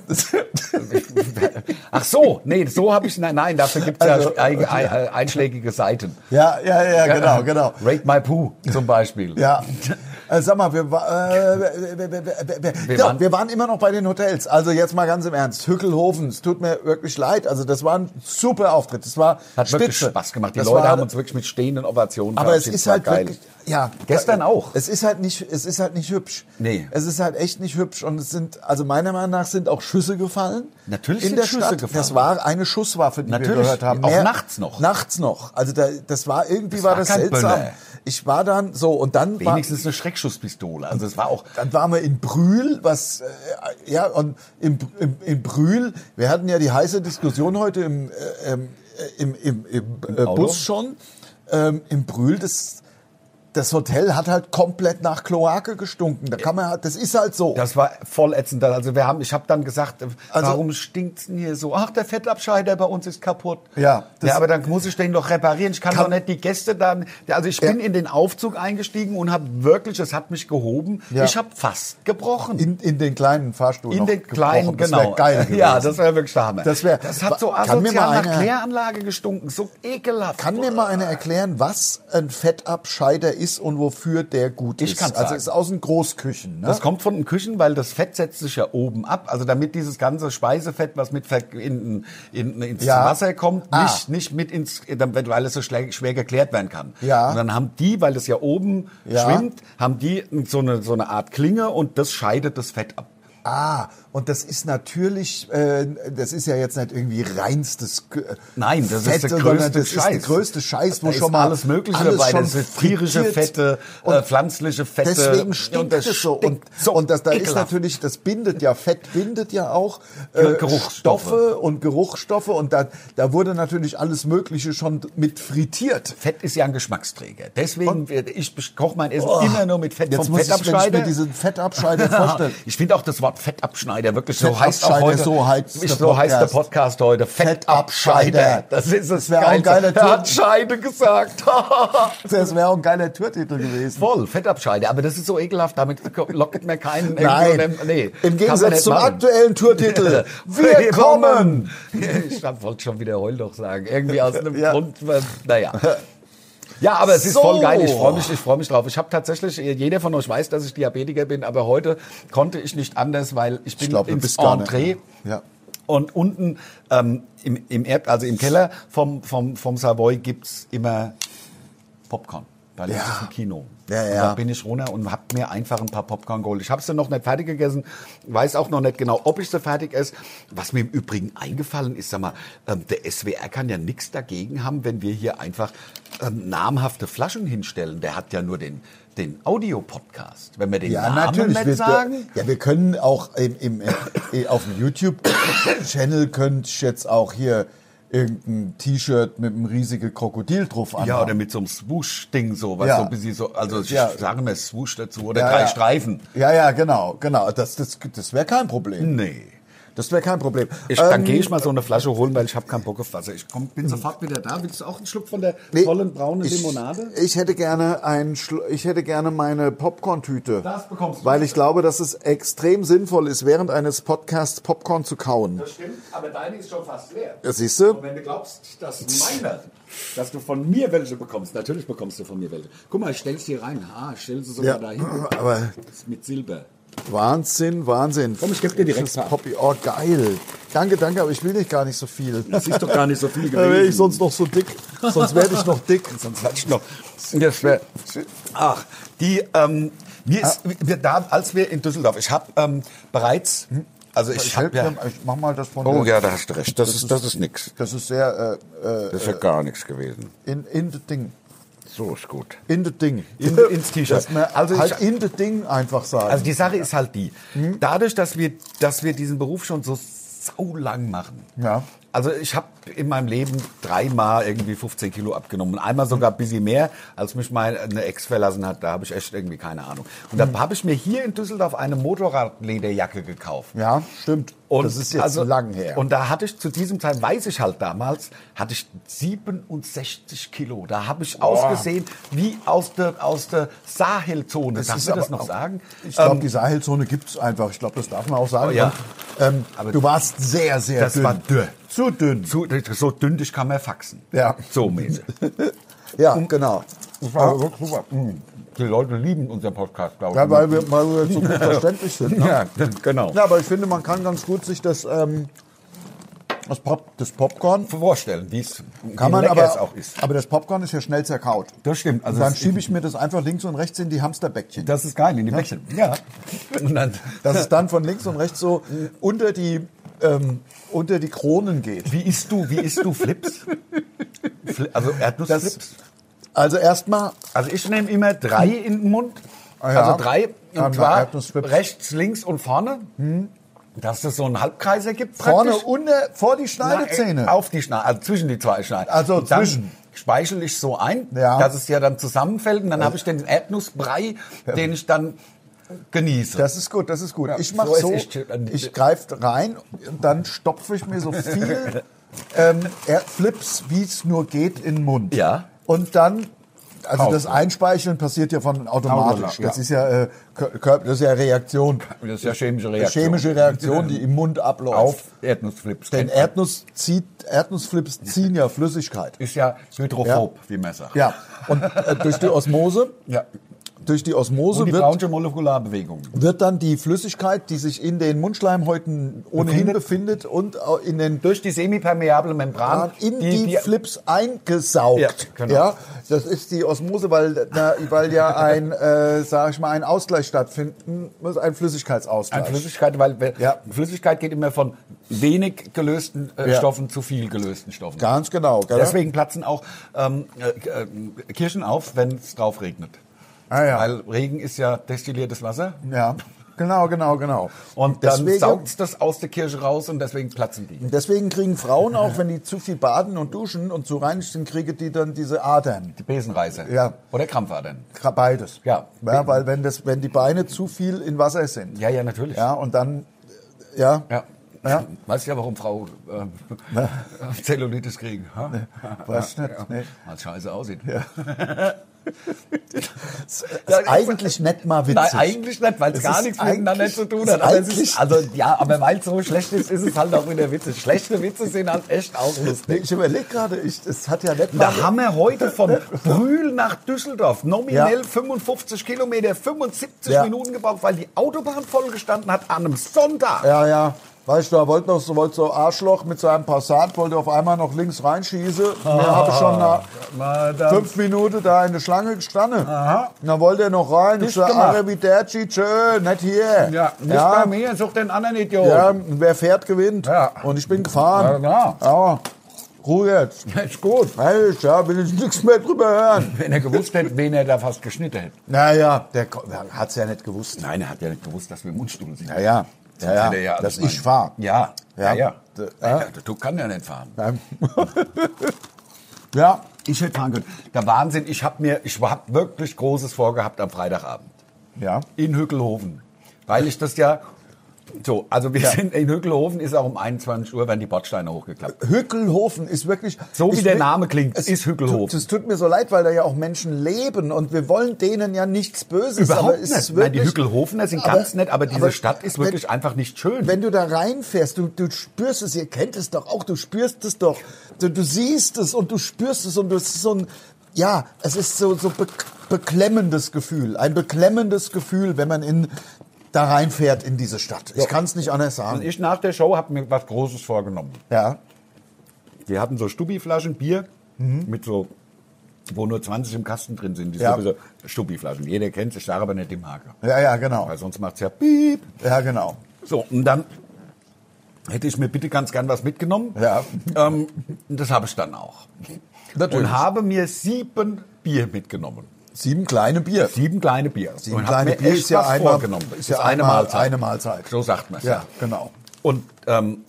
S2: Ach so, nee, so habe ich, nein, nein, dafür gibt es
S3: Also,
S2: ja ein, ein, einschlägige Seiten.
S3: ja, ja, ja, genau, genau.
S2: Rate My Poo zum Beispiel.
S3: Ja. Äh, sag mal, wir, wa- äh, wir, wir, wir, wir,
S2: Wir
S3: ja,
S2: waren-
S3: wir waren immer noch bei den Hotels. Also jetzt mal ganz im Ernst. Hückelhofen, es tut mir wirklich leid. Also das war ein super Auftritt. Das war
S2: Hat wirklich
S3: spitze.
S2: Spaß gemacht. Die
S3: Das
S2: Leute
S3: war-
S2: haben uns wirklich mit stehenden Ovationen
S3: Aber es
S2: verabschiedet.
S3: ist
S2: war
S3: halt
S2: geil.
S3: wirklich, ja.
S2: Gestern auch.
S3: Es ist halt nicht, es ist halt nicht hübsch.
S2: Nee.
S3: Es ist halt echt nicht hübsch und es sind, also meiner Meinung nach sind auch Schüsse gefallen.
S2: Natürlich
S3: in
S2: sind
S3: der
S2: Schüsse
S3: Stadt.
S2: gefallen.
S3: Das war eine Schusswaffe, die
S2: Natürlich.
S3: wir gehört haben.
S2: Auch nachts noch.
S3: Nachts noch. Also da, das war irgendwie
S2: Das
S3: war
S2: war
S3: das
S2: kein
S3: seltsam.
S2: Böller.
S3: Ich war dann so und dann war,
S2: Wenigstens eine Schreckschusspistole. Also es war auch.
S3: dann waren wir in Brühl, was, äh, ja, und in, in, in Brühl, wir hatten ja die heiße Diskussion heute im, äh, ähm, äh, im, im, im, äh,
S2: Auto?
S3: Bus schon, ähm, in Brühl, das, das Hotel hat halt komplett nach Kloake gestunken. Da kann man halt, das ist halt so.
S2: Das war voll ätzend. Also wir haben, ich habe dann gesagt,
S3: Also-
S2: warum stinkt's denn hier so? Ach, der Fettabscheider bei uns ist kaputt.
S3: Ja, das-
S2: ja, aber dann muss ich den doch reparieren. Ich kann,
S3: Kann-
S2: doch nicht die Gäste dann. Also ich
S3: Ja.
S2: bin in den Aufzug eingestiegen und habe wirklich, es hat mich gehoben.
S3: Ja.
S2: Ich habe fast gebrochen.
S3: in, in den kleinen Fahrstuhl
S2: In
S3: noch
S2: den kleinen,
S3: gebrochen. Das
S2: genau.
S3: wär geil gewesen.
S2: Ja, das wäre wirklich der Hammer.
S3: Das wär-
S2: das hat so
S3: Kann mir
S2: asozial
S3: mal
S2: nach
S3: einer-
S2: Kläranlage gestunken. So ekelhaft.
S3: Kann mir mal einer erklären, was ein Fettabscheider ist und wofür der gut
S2: Ich
S3: ist?
S2: kann's
S3: Also
S2: sagen.
S3: ist aus den Großküchen. Ne?
S2: Das kommt von den Küchen, weil das Fett setzt sich ja oben ab. Also damit dieses ganze Speisefett, was mit Ver- in, in, ins
S3: Ja.
S2: Wasser kommt,
S3: Ah.
S2: nicht, nicht mit ins, weil es so schwer, schwer geklärt werden kann.
S3: Ja.
S2: Und dann haben die, weil das ja oben
S3: Ja.
S2: schwimmt, haben die so eine, so eine Art Klinge und das scheidet das Fett ab.
S3: Ah, und das ist natürlich, äh, das ist ja jetzt nicht irgendwie reinstes äh,
S2: Nein, das ist
S3: Fett,
S2: der
S3: sondern
S2: größte
S3: das ist der
S2: Scheiß.
S3: größte Scheiß, wo
S2: Da ist
S3: schon mal
S2: alles Mögliche
S3: alles
S2: dabei.
S3: schon
S2: Das sind tierische
S3: frittiert.
S2: Fette,
S3: Und
S2: äh, pflanzliche Fette.
S3: Deswegen
S2: Und
S3: stinkt
S2: das
S3: es so. Und,
S2: stinkt so
S3: und das, da ist
S2: ekelhaft.
S3: natürlich, das bindet ja, Fett bindet ja auch
S2: Ja,
S3: äh,
S2: Geruchsstoffe.
S3: Stoffe und Geruchsstoffe. Und da, da wurde natürlich alles Mögliche schon mit frittiert.
S2: Fett ist ja ein Geschmacksträger. Deswegen, ich koche mein Essen
S3: Oh,
S2: immer nur mit Fett
S3: Jetzt
S2: vom
S3: muss ich, wenn ich
S2: Fettabscheider.
S3: mir diesen Fettabscheider vorstelle.
S2: Ich finde auch das Wort Fettabschneider wirklich so heißt auch
S3: Fettabscheider,
S2: heute.
S3: so heißt der
S2: so heißt der
S3: Podcast.
S2: Podcast heute. Fettabscheider.
S3: Fettabscheider.
S2: Das ist es.
S3: Das wär auch ein
S2: Geilste.
S3: geiler
S2: Er hat
S3: Titel.
S2: Scheide gesagt.
S3: Das wäre auch ein geiler Tourtitel gewesen.
S2: Voll, Fettabscheider. Aber das ist so ekelhaft. Damit lockt mir keinen.
S3: Nein,
S2: irgendwo- nee,
S3: im
S2: kann man
S3: Gegensatz
S2: nicht
S3: zum
S2: machen.
S3: aktuellen Tourtitel. Wir kommen!
S2: Ich wollte schon wieder Heul doch sagen. Irgendwie aus einem
S3: Ja.
S2: Grund. äh, Naja. Ja, aber es ist
S3: So.
S2: voll geil. Ich freue mich, ich freue mich drauf. Ich habe tatsächlich, jeder von euch weiß, dass ich Diabetiker bin, aber heute konnte ich nicht anders, weil ich bin
S3: Ich glaube, du
S2: ins
S3: bist gar
S2: Entree.
S3: nicht. Ja.
S2: Und unten ähm, im, im Erd, also im Keller vom, vom, vom Savoy gibt's immer Popcorn. Weil
S3: Ja.
S2: das ist ein Kino.
S3: Ja,
S2: Und
S3: ja.
S2: da bin ich runter und hab mir einfach ein paar Popcorn geholt. Ich habe sie noch nicht fertig gegessen, weiß auch noch nicht genau, ob ich sie fertig esse. Was mir im Übrigen eingefallen ist, sag mal, ähm, der S W R kann ja nichts dagegen haben, wenn wir hier einfach ähm, namhafte Flaschen hinstellen. Der hat ja nur den, den Audio-Podcast. Wenn wir den
S3: Ja,
S2: Namen
S3: natürlich.
S2: nicht
S3: Wir,
S2: sagen.
S3: ja, wir können auch im, im, äh, auf dem YouTube-Channel könnte ich jetzt auch hier irgendein T-Shirt mit einem riesigen Krokodil drauf anhaben.
S2: Ja, oder mit so einem Swoosh-Ding so, was
S3: Ja.
S2: so ein bisschen so, also ich
S3: Ja.
S2: sage mal Swoosh dazu oder
S3: Ja,
S2: drei
S3: ja.
S2: Streifen.
S3: Ja, ja, genau, genau. Das, das, das wäre kein Problem.
S2: Nee.
S3: Das wäre kein Problem.
S2: Ich, dann gehe ich mal so eine Flasche holen, weil ich habe keinen Bock auf Wasser. Ich komm, bin sofort wieder da. Willst du auch einen Schluck von der
S3: Nee,
S2: tollen braunen
S3: ich,
S2: Limonade?
S3: Ich hätte gerne ein, Schlu- ich hätte gerne meine Popcorn-Tüte.
S2: Das bekommst du.
S3: Weil ich glaube, dass es extrem sinnvoll ist, während eines Podcasts Popcorn zu kauen.
S2: Das stimmt, aber deine ist schon fast leer.
S3: Das siehst du?
S2: Und wenn du glaubst, dass meine, dass du von mir welche bekommst, natürlich bekommst du von mir welche. Guck mal, ich stell's hier rein. Ah, ich stell sie sogar
S3: Ja,
S2: dahin.
S3: aber
S2: Mit Silber.
S3: Wahnsinn, Wahnsinn.
S2: Komm, ich geb dir direkt
S3: Das
S2: ein paar.
S3: Poppy. Oh, geil. Danke, danke, aber ich will nicht gar nicht so viel.
S2: Das ist doch gar nicht so viel
S3: Da wäre ich
S2: gewesen.
S3: sonst noch so dick. Sonst werde ich noch dick.
S2: Sonst hatte ich noch. Das wär, ach, die, ähm, mir ist, wir, da, als wir in Düsseldorf, ich habe ähm, bereits, also ich,
S3: Ich,
S2: habe ja,
S3: ich mach mal das von
S4: Oh
S3: der,
S4: ja, da hast du recht. Das, ist, das ist nix.
S3: Das ist sehr äh, äh,
S4: Das ist ja gar nichts gewesen.
S3: in, in the Ding.
S4: So ist gut.
S3: In the Ding.
S2: In- ins T-Shirt.
S3: Dass man
S2: Also ich-
S3: halt in the Ding einfach sagen.
S2: also die Sache ist halt die, dadurch, dass wir, dass wir diesen Beruf schon so sau lang machen.
S3: Ja.
S2: Also ich habe in meinem Leben dreimal irgendwie fünfzehn Kilo abgenommen. Einmal sogar ein bisschen mehr, als mich meine Ex verlassen hat. Da habe ich echt irgendwie keine Ahnung. Und dann habe ich mir hier in Düsseldorf eine Motorradlederjacke gekauft.
S3: Ja, stimmt.
S2: Und
S3: das ist jetzt
S2: also,
S3: lang her.
S2: Und da hatte ich zu diesem Zeit, weiß ich halt damals, hatte ich siebenundsechzig Kilo. Da habe ich ausgesehen wie aus der, aus der Sahelzone. Darf
S3: ist
S2: man das
S3: aber
S2: noch
S3: auch-
S2: sagen?
S3: Ich glaube,
S2: Ähm,
S3: die Sahelzone gibt es einfach. Ich glaube, das darf man auch sagen.
S2: Oh, ja.
S3: Und, ähm,
S2: Aber
S3: du warst sehr, sehr
S2: das
S3: dünn.
S2: war dünn.
S3: Zu dünn.
S2: zu, so dünn, ich kann mehr faxen.
S3: Ja.
S2: So mäßig.
S3: Ja, genau.
S2: Das war wirklich super. Die Leute lieben unseren Podcast, glaube ich.
S3: Ja, weil wir, weil wir so gut verständlich sind. Ne?
S2: Ja, genau.
S3: Ja, aber ich finde, man kann ganz gut sich das, ähm, das, Pop, das Popcorn,
S2: Vorstellen, wie es
S3: kann
S2: wie
S3: man
S2: lecker
S3: aber,
S2: es auch ist.
S3: aber das Popcorn ist ja schnell zerkaut.
S2: Das stimmt.
S3: Also
S2: Also
S3: dann
S2: es-
S3: schiebe ich mir das einfach links und rechts in die Hamsterbäckchen.
S2: Das ist geil, in die Bäckchen. Ja. Und dann,
S3: Dass es dann von links und rechts so unter die, ähm, unter die Kronen geht.
S2: wie isst du, wie isst du Flips? Fli- Also Erdnussflips?
S3: Also erstmal,
S2: Also ich nehme immer drei in den Mund.
S3: Ah ja.
S2: Also drei.
S3: Ja,
S2: Und zwar
S3: Erdnussflips.
S2: rechts, links und vorne. Dass es so einen Halbkreis ergibt.
S3: vorne
S2: praktisch.
S3: unter, vor die Schneidezähne.
S2: Nein, auf die Schneide, also zwischen die zwei Schneiden.
S3: Also
S2: Und dann
S3: zwischen.
S2: speichel ich so ein,
S3: Ja.
S2: dass es ja dann zusammenfällt. Und dann habe ich den Erdnussbrei, den ich dann genieße.
S3: Das ist gut, das ist gut.
S2: Ja,
S3: ich mache
S2: so ist
S3: so,
S2: echt, äh,
S3: ich greife rein und dann stopfe ich mir so viel ähm, Erd- Flips, wie es nur geht, in den Mund.
S2: Ja.
S3: Und dann, also
S2: Kauf.
S3: das Einspeicheln passiert ja von automatisch.
S2: Automatisch,
S3: Das
S2: ja.
S3: ist ja, äh, Kör- das ist ja Reaktion.
S2: Das ist ja chemische
S3: Eine
S2: Reaktion.
S3: chemische Reaktion, die im Mund abläuft.
S2: Auf Erdnussflips.
S3: Denn Erdnuss zieht, Erdnussflips ziehen ja Flüssigkeit.
S2: ist ja hydrophob, wie man sagt.
S3: Ja. Und äh, durch die Osmose,
S2: Ja.
S3: durch die Osmose
S2: Und die
S3: wird
S2: braunsche Molekularbewegung.
S3: wird dann die Flüssigkeit, die sich in den Mundschleimhäuten ohnehin befindet, und auch in den
S2: Durch die semipermeable Membran.
S3: in die, Flips eingesaugt.
S2: Ja, genau.
S3: Ja, das ist die Osmose, weil, na, weil ja ein, äh, sag ich mal, ein Ausgleich stattfinden muss, ein Flüssigkeitsausgleich.
S2: An Flüssigkeit, weil wir-
S3: Ja.
S2: Flüssigkeit geht immer von wenig gelösten äh,
S3: Ja.
S2: Stoffen zu viel gelösten Stoffen.
S3: Ganz genau. Gell?
S2: Deswegen platzen auch ähm, äh, äh, Kirschen auf, wenn es drauf regnet.
S3: Ah, ja.
S2: Weil Regen ist ja destilliertes Wasser.
S3: Ja, genau, genau, genau.
S2: Und dann
S3: deswegen,
S2: saugt es das aus der Kirsche raus und deswegen platzen die.
S3: deswegen kriegen Frauen auch, wenn die zu viel baden und duschen und zu reinig sind, kriegen die dann diese Adern.
S2: Die Besenreißer.
S3: Ja.
S2: Oder Krampfadern.
S3: Beides.
S2: Ja.
S3: Ja, weil wenn, das, wenn die Beine zu viel in Wasser sind.
S2: Ja, ja, natürlich.
S3: Ja, und dann, äh, ja,
S2: Ja.
S3: Ja.
S2: Weißt du ja, warum Frau äh, Zellulitis kriegen? Ha?
S3: Weiß ich nicht,
S2: Ja.
S3: nee.
S2: Weil es scheiße aussieht.
S3: das ist eigentlich nicht mal witzig.
S2: Nein, eigentlich nicht, weil es
S3: Es
S2: gar
S3: ist
S2: nichts miteinander
S3: eigentlich-
S2: zu tun
S3: ist
S2: hat. Aber es
S3: eigentlich-
S2: ist, also, ja, aber weil es so schlecht ist, ist es halt auch wieder witzig. Schlechte Witze sind halt echt auch
S3: Nee,
S2: lustig.
S3: ich überlege gerade, ich, es hat ja nicht mal...
S2: Da haben wir heute von Brühl nach Düsseldorf nominell
S3: Ja.
S2: fünfundfünfzig Kilometer, fünfundsiebzig
S3: Ja.
S2: Minuten gebraucht, weil die Autobahn vollgestanden hat an einem Sonntag.
S3: Ja, ja. Weißt du, da wollte noch so, wollte so Arschloch mit seinem Passat, wollte auf einmal noch links reinschießen.
S2: Ah.
S3: Mir habe schon nach
S2: Madame.
S3: fünf Minuten da in der Schlange gestanden.
S2: Aha.
S3: Und dann wollte er noch rein. Ich
S2: Dicht
S3: sage,
S2: gemacht.
S3: Arrivederci, tschö, nicht hier.
S2: Ja, nicht
S3: ja,
S2: bei mir, such den anderen Idiot.
S3: ja, wer fährt, gewinnt.
S2: Ja.
S3: Und ich bin gefahren.
S2: Ja, klar.
S3: Ja, Ruhe jetzt.
S2: Ist gut.
S3: Hey, ja, will ich nichts mehr drüber hören.
S2: Wenn er gewusst hätte, wen er da fast geschnitten hätte.
S3: Naja, der hat es ja nicht gewusst.
S2: Nein, er hat ja nicht gewusst, dass wir im Mundstuhl sind.
S3: Ja, ja.
S2: Sonst
S3: Ja,
S2: hätte er
S3: ja,
S2: alles
S3: dass
S2: meinen-
S3: ich fahre.
S2: Ja, ja,
S3: Ja.
S2: ja.
S3: D-
S2: ja.
S3: ja.
S2: ja. Du kann ja nicht fahren.
S3: Ja,
S2: Ich hätte fahren können. Der Wahnsinn, ich habe mir, ich habe wirklich Großes vorgehabt am Freitagabend.
S3: ja.
S2: In Hückelhoven. Weil ich das ja So, also wir sind in Hückelhofen, ist auch um einundzwanzig Uhr, werden die Bordsteine hochgeklappt.
S3: Hückelhofen ist wirklich...
S2: So wie
S3: ich
S2: der
S3: will-
S2: Name klingt,
S3: es
S2: ist Hückelhofen.
S3: tut- Es tut mir so leid, weil da ja auch Menschen leben und wir wollen denen ja nichts Böses.
S2: Überhaupt
S3: aber es
S2: nicht.
S3: ist
S2: Nein, die
S3: wirklich-
S2: Hückelhofener sind
S3: aber-
S2: ganz nett, aber diese
S3: aber
S2: Stadt ist
S3: wenn-
S2: wirklich einfach nicht schön.
S3: Wenn du da reinfährst, du, du spürst es, ihr kennt es doch auch, du spürst es doch, du, du siehst es und du spürst es und du, es ist so ein, ja, es ist so, so be beklemmendes Gefühl, ein beklemmendes Gefühl, wenn man in, da reinfährt in diese Stadt. Ich kann es nicht anders
S2: Und
S3: sagen.
S2: ich nach der Show habe mir was Großes vorgenommen.
S3: Ja,
S2: Wir hatten so Stubbi-Flaschen Bier mit so, wo nur zwanzig im Kasten drin sind. Die
S3: Ja.
S2: sowieso Stubbi-Flaschen. Jeder kennt es, ich sage aber nicht die Marke.
S3: ja, ja, genau.
S2: Weil sonst macht es ja piep.
S3: Ja, genau.
S2: So, und dann hätte ich mir bitte ganz gern was mitgenommen.
S3: Ja.
S2: Ähm, und das habe ich dann auch.
S3: Natürlich.
S2: Und habe mir sieben Bier mitgenommen.
S3: Sieben kleine Bier.
S2: Sieben kleine Bier.
S3: Sieben
S2: und
S3: kleine
S2: hab mir
S3: Bier
S2: echt
S3: ist ja
S2: was
S3: einmal,
S2: vorgenommen.
S3: ist ja
S2: Das eine
S3: einmal
S2: Mahlzeit.
S3: eine Mahlzeit.
S2: So sagt man es.
S3: Ja, genau.
S2: Und ähm,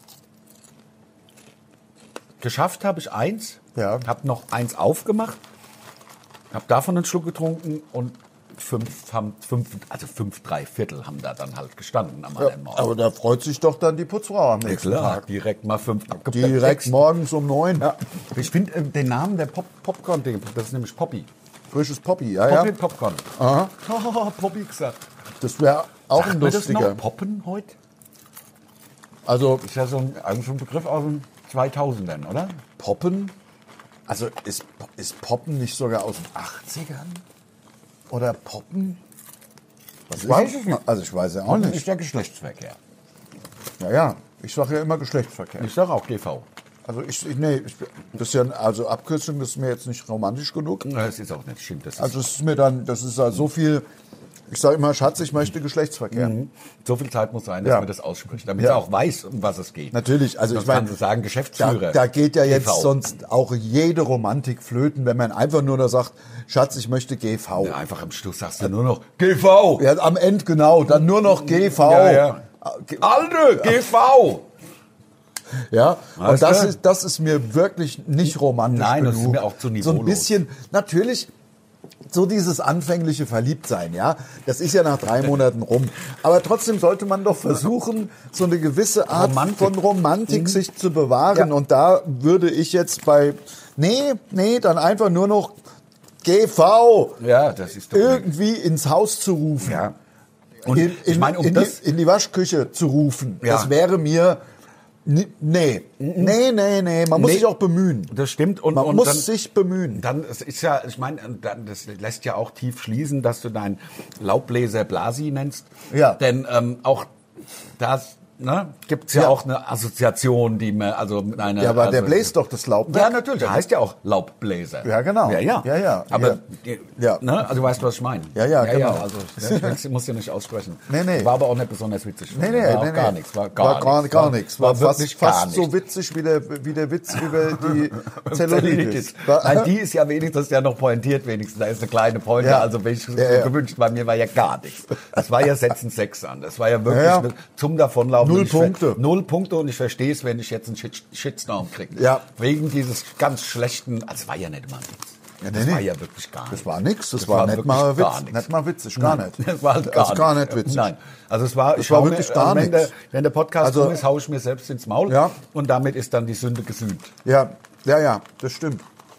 S2: geschafft habe ich eins,
S3: Ja.
S2: habe noch eins aufgemacht, habe davon einen Schluck getrunken und fünf haben fünf, also fünf, drei Viertel haben da dann halt gestanden am
S3: Ja,
S2: anderen Morgen.
S3: aber da freut sich doch dann die Putzfrau am
S2: Ja,
S3: nächsten
S2: klar,
S3: Tag.
S2: direkt mal fünf.
S3: Direkt morgens um neun.
S2: Ja. Ich finde äh, den Namen der Pop Popcorn, das ist nämlich Poppy.
S3: Frisches Poppy, ja,
S2: Poppy
S3: ja.
S2: Popcorn.
S3: Aha.
S2: Oh, Poppy gesagt.
S3: Das wäre auch
S2: Sagt
S3: ein
S2: man das
S3: lustiger.
S2: noch? Poppen heute?
S3: Also
S2: Ist ja so ein, also so ein Begriff aus den zweitausendern, oder?
S3: Poppen? Also ist, ist Poppen nicht sogar aus den achtzigern? Oder Poppen? Was
S2: Ich weiß es
S3: nicht. Also ich weiß ja auch
S2: Das
S3: nicht.
S2: ist der Geschlechtsverkehr.
S3: Ja, ja. Ich sage ja immer Geschlechtsverkehr.
S2: Ich sage auch G V.
S3: Also ich, ich nee, ich, das ist ja also Abkürzung, das ist mir jetzt nicht romantisch genug.
S2: Das ist auch nicht, stimmt. Das ist
S3: Also es ist mir dann, das ist halt so viel. Ich sage immer, Schatz, ich möchte Geschlechtsverkehr.
S2: Mhm. So viel Zeit muss sein, dass
S3: Ja.
S2: man das ausspricht, damit
S3: Ja.
S2: sie auch weiß, um was es geht.
S3: Natürlich, also
S2: das
S3: ich meine,
S2: kann sie sagen,
S3: Da,
S2: Geschäftsführer.
S3: da geht ja jetzt
S2: G V.
S3: sonst auch jede Romantik flöten, wenn man einfach nur da sagt, Schatz, ich möchte G V.
S2: Ja, einfach am Schluss sagst du nur noch G V.
S3: Ja, am Ende genau, dann nur noch G V.
S2: Ja, ja. Alte G V.
S3: Ja,
S2: Weißt
S3: und das
S2: du?
S3: ist, das ist mir wirklich nicht romantisch
S2: Nein, das
S3: genug.
S2: ist mir auch zu
S3: So ein
S2: niveaulos.
S3: bisschen, natürlich, so dieses anfängliche Verliebtsein, ja, das ist ja nach drei Monaten rum. Aber trotzdem sollte man doch versuchen, so eine gewisse Art
S2: Romantik.
S3: von Romantik sich zu bewahren.
S2: Ja.
S3: Und da würde ich jetzt bei, nee, nee, dann einfach nur noch G V
S2: Ja, das ist doch
S3: irgendwie ins Haus zu rufen.
S2: Ja. Und
S3: in,
S2: ich
S3: in,
S2: meine, um
S3: in,
S2: das,
S3: die, in die Waschküche zu rufen.
S2: Ja.
S3: Das wäre mir, ni- nee, nee, nee, nee, man muss
S2: Nee.
S3: sich auch bemühen.
S2: das stimmt. Und,
S3: Man
S2: und
S3: muss
S2: dann,
S3: sich bemühen.
S2: Dann es ist ja, ich meine, und dann, das lässt ja auch tief schließen, dass du deinen Laubbläser Blasi nennst.
S3: Ja.
S2: Denn ähm, auch das ne, gibt es ja,
S3: Ja.
S2: auch eine Assoziation, die mir, also mit einer.
S3: Ja, aber der
S2: also,
S3: bläst doch das Laub
S2: Ja,
S3: weg.
S2: natürlich. Der heißt ja auch Laubbläser.
S3: Ja, genau.
S2: Ja, ja.
S3: Ja, ja.
S2: Aber,
S3: Ja.
S2: die-
S3: Ja.
S2: Ne, also du weißt, was ich meine.
S3: Ja, ja, genau.
S2: also, ne, ich muss ja nicht aussprechen.
S3: Nee, nee.
S2: War aber auch nicht besonders witzig.
S3: Nee, nee,
S2: war auch
S3: nee,
S2: gar
S3: nee.
S2: nichts. War gar
S3: war gar,
S2: nichts.
S3: gar nichts. War, fast,
S2: wirklich gar
S3: fast
S2: nichts.
S3: so witzig wie der, wie der Witz über die Zellulitis.
S2: Nein, die ist ja wenigstens ja noch pointiert wenigstens. Da ist eine kleine Pointe.
S3: Ja.
S2: Also wenn ich so
S3: Ja, ja.
S2: gewünscht, bei mir war ja gar nichts. Das war ja Setzen Sex an. Das war ja wirklich
S3: Ja, ja.
S2: mit- zum Davonlaufen.
S3: Null
S2: Und ich ver-
S3: Punkte.
S2: Null Punkte und ich verstehe es, wenn ich jetzt einen Shit Shitstorm kriege.
S3: Ja.
S2: Wegen dieses ganz schlechten, also es war ja nicht mal nichts.
S3: Ja, nee,
S2: das
S3: nee.
S2: war ja wirklich gar nichts.
S3: Das war nix, das,
S2: Das
S3: war,
S2: war
S3: nicht
S2: wirklich
S3: mal
S2: gar
S3: Witz,
S2: nichts.
S3: nicht mal witzig, gar nicht.
S2: Das war halt gar,
S3: das gar nicht witzig.
S2: Nein, also es war,
S3: Das
S2: ich
S3: war
S2: hau
S3: wirklich
S2: mir,
S3: gar
S2: also wenn, der,
S3: nichts.
S2: wenn der Podcast
S3: Also-
S2: rum ist, haue ich mir selbst ins Maul
S3: Ja.
S2: und damit ist dann die Sünde gesühnt.
S3: Ja, ja, ja, das stimmt.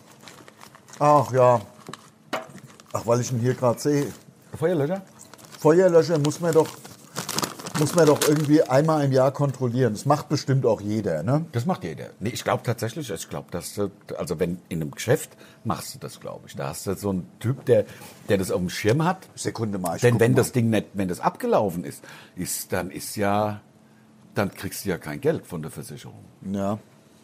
S3: Ach ja. Ach, weil ich ihn hier gerade sehe.
S2: Feuerlöscher?
S3: Feuerlöscher muss man doch, muss man doch irgendwie einmal im Jahr kontrollieren. Das macht bestimmt auch jeder, ne?
S2: Das macht jeder. Nee, ich glaube tatsächlich, ich glaube, dass du, also wenn in einem Geschäft machst du das, glaube ich. Da hast du so einen Typ, der, der das auf dem Schirm hat.
S3: Sekunde mal. Ich
S2: Denn
S3: guck
S2: wenn
S3: mal.
S2: das Ding nicht, wenn das abgelaufen ist, ist, dann ist ja, dann kriegst du ja kein Geld von der Versicherung.
S3: Ja.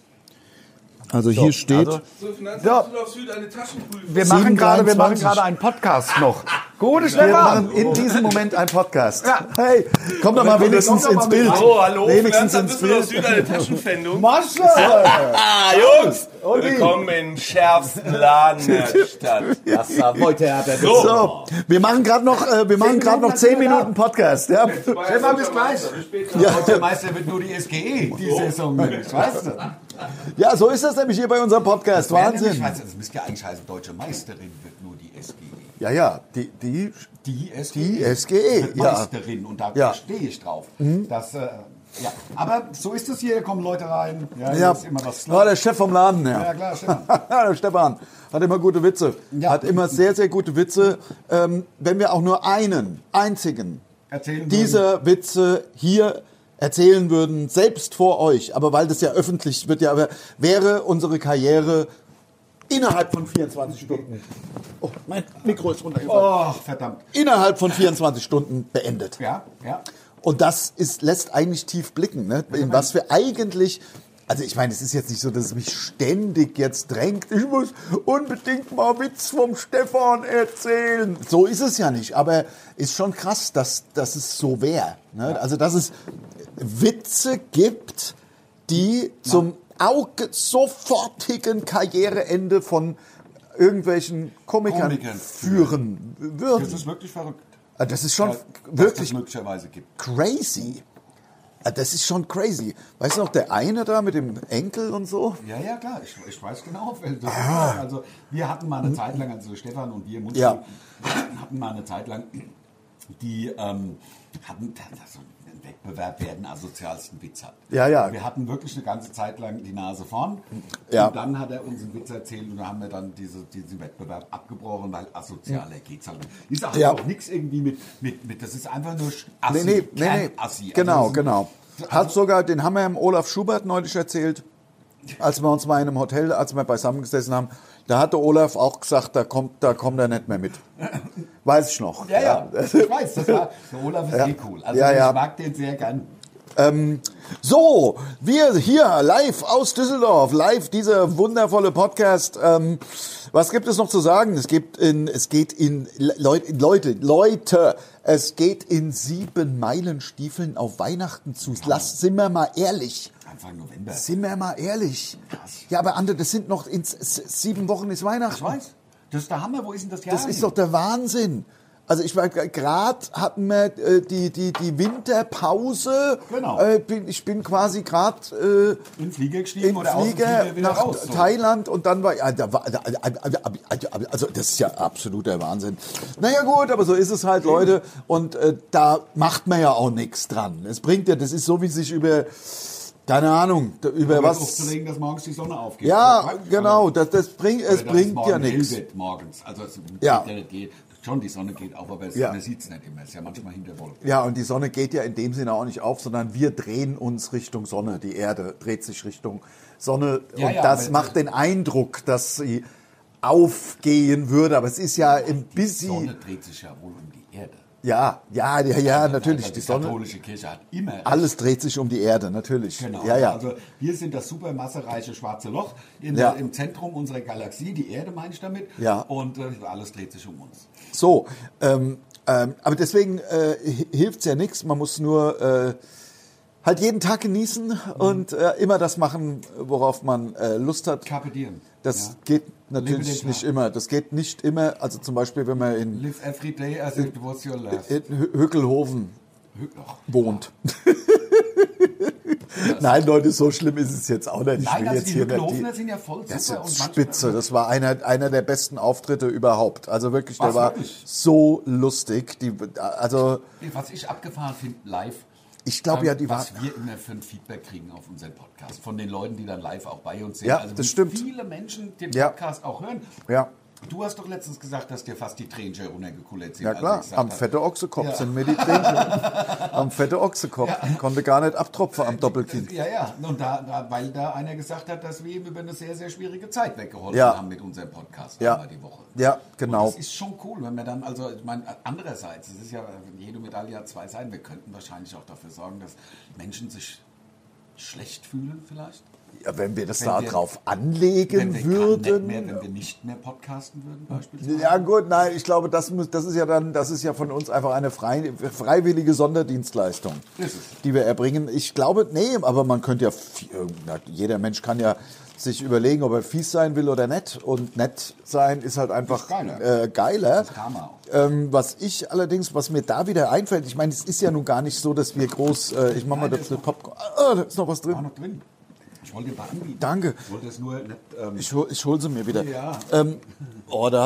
S3: Also hier steht.
S2: also-
S5: So, Finanzamt
S2: Ja.
S5: Düsseldorf Süd eine Taschenprüfung.
S2: Wir machen gerade, wir machen
S3: siebenunddreißig.
S2: gerade einen Podcast noch. Gute
S3: Wir
S2: Stefan!
S3: machen in diesem Moment einen Podcast.
S2: Ja.
S3: Hey, komm doch mal wenigstens
S2: Komm doch mal
S3: ins
S2: mit
S3: Bild.
S2: rein.
S5: Hallo, hallo,
S3: Wenigstens
S5: Finanzamt
S3: ins
S5: Düsseldorf
S3: Bild.
S5: Süd eine Taschenpfändung.
S3: Mascha!
S5: Ah, Jungs! Willkommen im schärfsten Laden der Stadt.
S2: Das Savoy-Theater.
S5: So.
S3: So, wir machen gerade noch, äh, wir machen gerade noch zehn Minuten Podcast. Ja?
S2: Stefan, bis gleich. Ja. Der Meister wird nur die S G E die Saison gewinnen, weißt du?
S3: ja, so ist das nämlich hier bei unserem Podcast.
S2: Ich
S3: Wahnsinn.
S2: weiß, das müsste ja eigentlich heißen, Deutsche Meisterin wird nur die S G E.
S3: Ja, ja, die, die,
S2: Die S G E.
S3: die S G E, ja.
S2: Meisterin. Und da
S3: Ja.
S2: stehe ich drauf. Das, äh, ja. Aber so ist es hier, da kommen Leute rein. Ja, hier
S3: Ja,
S2: ist immer was.
S3: war der Chef vom Laden, ja.
S2: Ja, klar, Stefan.
S3: der Stefan hat immer gute Witze.
S2: Ja.
S3: Hat immer sehr, sehr gute Witze. Ähm, wenn wir auch nur einen einzigen
S2: Erzählen würden.
S3: dieser Witze hier erzählen würden, selbst vor euch, aber weil das ja öffentlich wird, ja, aber wäre unsere Karriere innerhalb von vierundzwanzig Stunden, oh, mein Mikro ist runtergefallen,
S2: Oh, verdammt.
S3: innerhalb von vierundzwanzig Stunden beendet.
S2: Ja, ja.
S3: Und das ist, lässt eigentlich tief blicken, ne? In was wir eigentlich, also ich meine, es ist jetzt nicht so, dass es mich ständig jetzt drängt, ich muss unbedingt mal Witz vom Stefan erzählen. So ist es ja nicht, aber ist schon krass, dass, dass es so wäre. Ne? Also, dass es Witze gibt, die zum Auge sofortigen Karriereende von irgendwelchen Komikern,
S2: Komikern
S3: führen würden.
S2: Das ist wirklich verrückt.
S3: Das ist schon
S2: Ja, dass
S3: wirklich
S2: es möglicherweise gibt.
S3: crazy. Das ist schon crazy. Weißt du noch, der eine da mit dem Enkel und so?
S2: Ja, ja, klar. Ich, ich weiß genau. Das ah. Also, wir hatten mal eine Zeit lang, also Stefan und wir, Munzi,
S3: Ja.
S2: hatten mal eine Zeit lang, die ähm, hatten also einen Wettbewerb, wer den asozialsten Witz hat.
S3: Ja, ja.
S2: Wir hatten wirklich eine ganze Zeit lang die Nase vorn.
S3: Ja.
S2: Und dann hat er uns einen Witz erzählt und da haben wir dann diese, diesen Wettbewerb abgebrochen, weil asozialer geht's halt nicht. Ist auch,
S3: Ja.
S2: auch nichts irgendwie mit, mit, mit, das ist einfach nur Assi,
S3: Nee, nee, nee, nee.
S2: Kernassi.
S3: Genau,
S2: Also,
S3: genau. Hat sogar, den haben wir im Olaf Schubert neulich erzählt, als wir uns mal in einem Hotel, als wir beisammen gesessen haben, da hatte Olaf auch gesagt, da kommt, da kommt er nicht mehr mit. Weiß ich noch.
S2: Ja, ja, ich weiß, das war, der Olaf ist
S3: Ja.
S2: eh cool. Also
S3: Ja, ja.
S2: ich mag den sehr gern.
S3: Ähm, so, wir hier live aus Düsseldorf, live dieser wundervolle Podcast. Ähm, was gibt es noch zu sagen? Es gibt in, es geht in Leute, Leute, Leute, es geht in sieben Meilenstiefeln auf Weihnachten zu. Lass, sind wir mal ehrlich.
S2: Anfang November.
S3: Sind wir mal ehrlich. Ja, aber Ande, das sind noch in s- sieben Wochen ist Weihnachten.
S2: Ich weiß. Das ist der Hammer. Wo ist denn das Jahr?
S3: Das ist doch der Wahnsinn. Also ich war gerade hatten wir äh, die die die Winterpause.
S2: Genau.
S3: Äh, bin, ich bin quasi gerade
S2: in den Flieger
S3: äh,
S2: gestiegen
S3: im
S2: oder aus dem
S3: Flieger
S2: Flieger wieder
S3: nach
S2: raus. So.
S3: Thailand und dann war ja, da war da, also das ist ja absoluter Wahnsinn. Naja gut, aber so ist es halt, Leute. Und äh, da macht man ja auch nichts dran. Es bringt ja, das ist so wie sich über keine Ahnung, über
S2: Aber
S3: was.
S2: aufzulegen, dass morgens die Sonne aufgeht.
S3: Ja, genau, das, das bringt, es
S2: Oder dass
S3: bringt
S2: morgen
S3: ja
S2: hell
S3: nichts.
S2: wird morgens. Also es
S3: Ja.
S2: ja. geht, schon die Sonne geht auf, aber es,
S3: Ja.
S2: man sieht es nicht immer. Es ist ja manchmal hinter Wolken.
S3: Ja, und die Sonne geht ja in dem Sinne auch nicht auf, sondern wir drehen uns Richtung Sonne. Die Erde dreht sich Richtung Sonne.
S2: Ja,
S3: und
S2: ja,
S3: das
S2: aber-
S3: macht den Eindruck, dass sie aufgehen würde. Aber es ist ja im
S2: Die
S3: Busy.
S2: Sonne dreht sich ja wohl um die Erde.
S3: Ja, ja, ja, ja,
S2: Also
S3: natürlich.
S2: Die
S3: Die Sonne.
S2: katholische Kirche hat immer recht.
S3: Alles dreht sich um die Erde, natürlich.
S2: Genau.
S3: Ja, ja.
S2: Also wir sind das supermassereiche schwarze Loch in
S3: Ja.
S2: der, im Zentrum unserer Galaxie, die Erde meine ich damit.
S3: Ja.
S2: Und äh, alles dreht sich um uns.
S3: So, ähm, ähm, aber deswegen äh, hilft es ja nichts. Man muss nur äh, halt jeden Tag genießen und äh, immer das machen, worauf man äh, Lust hat.
S2: Carpe diem.
S3: Das
S2: Ja.
S3: geht
S2: Lebe
S3: natürlich
S2: den
S3: nicht
S2: Tag.
S3: immer. Das geht nicht immer. Also zum Beispiel, wenn man in,
S2: Live every day as if it was your last.
S3: in Hü- Hückelhofen
S2: Ach,
S3: wohnt. Nein, Leute, so schlimm ist es jetzt auch nicht. Ich
S2: Nein,
S3: will
S2: also
S3: jetzt
S2: die
S3: hier nicht
S2: Hückelhofener
S3: die,
S2: sind ja voll super.
S3: das ist
S2: und manchmal-
S3: spitze. Das war einer, einer der besten Auftritte überhaupt. Also wirklich, der
S2: Was,
S3: war
S2: wirklich?
S3: so lustig. Die, also
S2: Was ich abgefahren finde, live.
S3: ich glaube
S2: ähm,
S3: ja, die war.
S2: was wir immer für ein Feedback kriegen auf unseren Podcast. Von den Leuten, die dann live auch bei uns sind.
S3: Ja,
S2: also
S3: das
S2: wie
S3: stimmt.
S2: viele Menschen den
S3: Ja.
S2: Podcast auch hören.
S3: Ja.
S2: Du hast doch letztens gesagt, dass dir fast die Tränen schon runtergekullert sind.
S3: Ja
S2: als
S3: klar,
S2: ich gesagt
S3: am
S2: habe.
S3: fette Ochsekopf
S2: Ja.
S3: sind mir die Tränen. Am fette Ochsekopf. Konnte gar nicht abtropfen am Doppelkinn.
S2: Ja, ja, und da, da, weil da einer gesagt hat, dass wir ihm über eine sehr, sehr schwierige Zeit weggeholfen
S3: Ja.
S2: haben mit unserem Podcast
S3: Ja.
S2: einmal die Woche.
S3: Ja, genau.
S2: Und das ist schon cool, wenn wir dann, also ich meine, andererseits, es ist ja, jede Medaille hat zwei Seiten, wir könnten wahrscheinlich auch dafür sorgen, dass Menschen sich schlecht fühlen vielleicht.
S3: Ja, wenn wir das
S2: Wenn
S3: da
S2: wir-
S3: drauf
S2: Wenn
S3: anlegen
S2: wir
S3: würden.
S2: Nicht mehr, wenn wir nicht mehr podcasten würden beispielsweise.
S3: Ja gut, nein, ich glaube, das, muss, das ist ja dann, das ist ja von uns einfach eine frei, freiwillige Sonderdienstleistung,
S2: Ist es.
S3: die wir erbringen. Ich glaube, nee, aber man könnte ja, viel- na, jeder Mensch kann ja sich überlegen, ob er fies sein will oder nett. Und nett sein ist halt einfach
S2: Ist geiler.
S3: äh, geiler.
S2: Das Karma auch.
S3: Ähm, was ich allerdings, was mir da wieder einfällt, ich meine, es ist ja nun gar nicht so, dass wir groß, äh, ich mach mal
S2: Nein, da
S3: das
S2: ist
S3: mit
S2: noch-
S3: Popcorn. Ah, da ist noch was
S2: War
S3: drin.
S2: noch drin. Ich wollte dir ein paar anbieten.
S3: Danke.
S2: Ich wollte es nur nicht, ähm,
S3: Ich, hol- ich hol sie mir wieder.
S2: Ja.
S3: Ähm, oh, da hat,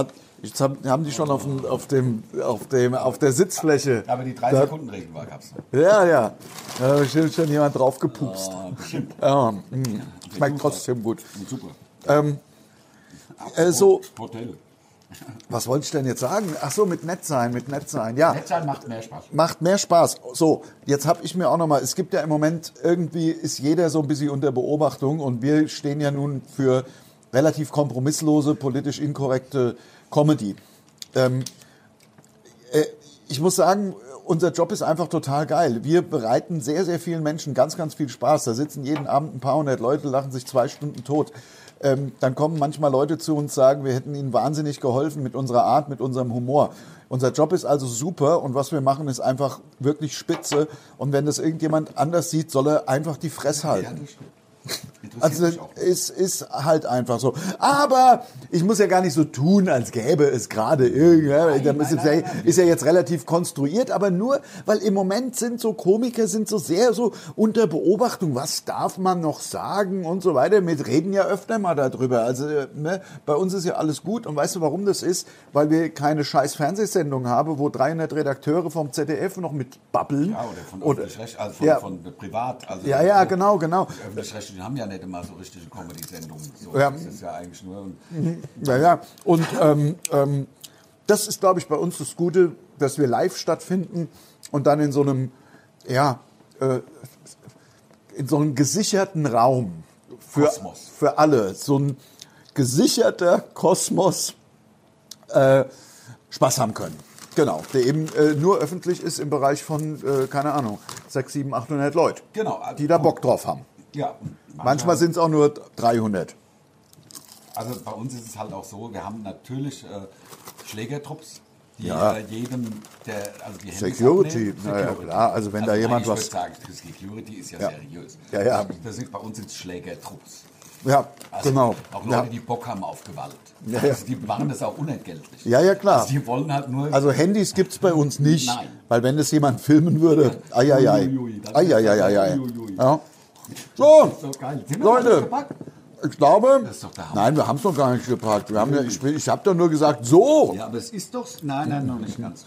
S3: Jetzt haben, haben die schon auf, dem, auf, dem, auf, dem, auf der Sitzfläche.
S2: Aber die drei Sekunden Regel war, gab's noch.
S3: Ja, ja. Da hat bestimmt schon jemand drauf gepupst.
S2: Oh, bestimmt.
S3: Ja, mh. Schmeckt trotzdem gut.
S2: Super.
S3: Ähm, äh, so,
S2: Hotel.
S3: was wollte ich denn jetzt sagen? Ach so, mit nett sein, mit nett sein. Ja,
S2: Netzteil macht mehr Spaß.
S3: macht mehr Spaß. So, jetzt habe ich mir auch noch mal, es gibt ja im Moment, irgendwie ist jeder so ein bisschen unter Beobachtung und wir stehen ja nun für relativ kompromisslose, politisch inkorrekte Comedy. Ähm, äh, ich muss sagen, unser Job ist einfach total geil. Wir bereiten sehr, sehr vielen Menschen ganz, ganz viel Spaß. Da sitzen jeden Abend ein paar hundert Leute, lachen sich zwei Stunden tot. Ähm, dann kommen manchmal Leute zu uns, sagen, wir hätten ihnen wahnsinnig geholfen mit unserer Art, mit unserem Humor. Unser Job ist also super und was wir machen, ist einfach wirklich spitze. Und wenn das irgendjemand anders sieht, soll er einfach die Fresse halten. Also es ist halt einfach so. Aber ich muss ja gar nicht so tun, als gäbe es gerade irgendwas. Ist, ja, ist ja jetzt relativ konstruiert, aber nur, weil im Moment sind so Komiker sind so sehr so unter Beobachtung. Was darf man noch sagen und so weiter. Wir reden ja öfter mal darüber. Also ne, bei uns ist ja alles gut. Und weißt du, warum das ist? Weil wir keine scheiß Fernsehsendung haben, wo dreihundert Redakteure vom Z D F noch mit babbeln.
S2: Ja, oder von öffentlich-rechtlich, also von,
S3: ja.
S2: von privat. Also
S3: ja, ja, genau, genau.
S2: Öffentlich-rechtlich haben ja nicht immer so richtige Comedy-Sendungen. So,
S3: Ja.
S2: Das ist ja eigentlich nur...
S3: Ja, ja. Und ähm, ähm, das ist, glaube ich, bei uns das Gute, dass wir live stattfinden und dann in so einem, ja, äh, in so einem gesicherten Raum für,
S2: Kosmos.
S3: für alle. So ein gesicherter Kosmos äh, Spaß haben können. Genau, der eben äh, nur öffentlich ist im Bereich von, äh, keine Ahnung, sechshundert, siebenhundert, achthundert Leute,
S2: Genau.
S3: die da Bock drauf haben.
S2: Ja.
S3: Manchmal sind es auch nur dreihundert.
S2: Also bei uns ist es halt auch so, wir haben natürlich äh, Schlägertrupps, die
S3: Ja.
S2: äh, jedem, der, also die Handys
S3: Security,
S2: abnehmen.
S3: na ja, klar, also wenn da
S2: nein,
S3: jemand
S2: ich
S3: was-
S2: würde sagen, Security ist ja,
S3: Ja.
S2: seriös.
S3: Ja, ja.
S2: Das sind, bei uns sind es Schlägertrupps.
S3: Ja,
S2: Also
S3: genau.
S2: Auch Leute,
S3: Ja.
S2: die Bock haben auf Gewalt.
S3: Ja, ja.
S2: Also die machen das auch unentgeltlich.
S3: Ja, ja, klar.
S2: Also die wollen halt nur...
S3: Also Handys gibt's bei uns nicht,
S2: Nein.
S3: weil wenn das jemand filmen würde, ai, ai, ai.
S2: Uiuiui, das
S3: Ai,
S2: ist-
S3: ai, ai, ai, ai.
S2: Uiuiui.
S3: Ja. So,
S2: so geil. Sind wir noch
S3: Leute,
S2: nicht gepackt?
S3: ich glaube,
S2: Das ist doch der Hammer.
S3: nein, wir haben es noch gar nicht gepackt. Wir haben ja, ich ich habe doch nur gesagt, so.
S2: Ja, aber es ist doch... Nein, nein, noch nicht ganz.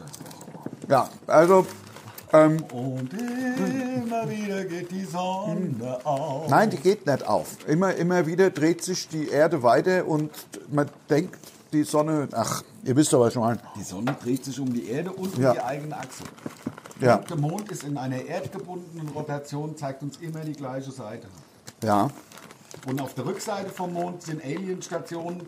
S3: Ja, also, ähm,
S2: Und immer wieder geht die Sonne auf.
S3: nein, die geht nicht auf. Immer, immer wieder dreht sich die Erde weiter und man denkt, die Sonne, ach, ihr wisst doch, was ich meine.
S2: Die Sonne dreht sich um die Erde und um
S3: Ja.
S2: die eigene Achse.
S3: Ja.
S2: Und der Mond ist in einer erdgebundenen Rotation, zeigt uns immer die gleiche Seite.
S3: Ja,
S2: Und auf der Rückseite vom Mond sind Alienstationen.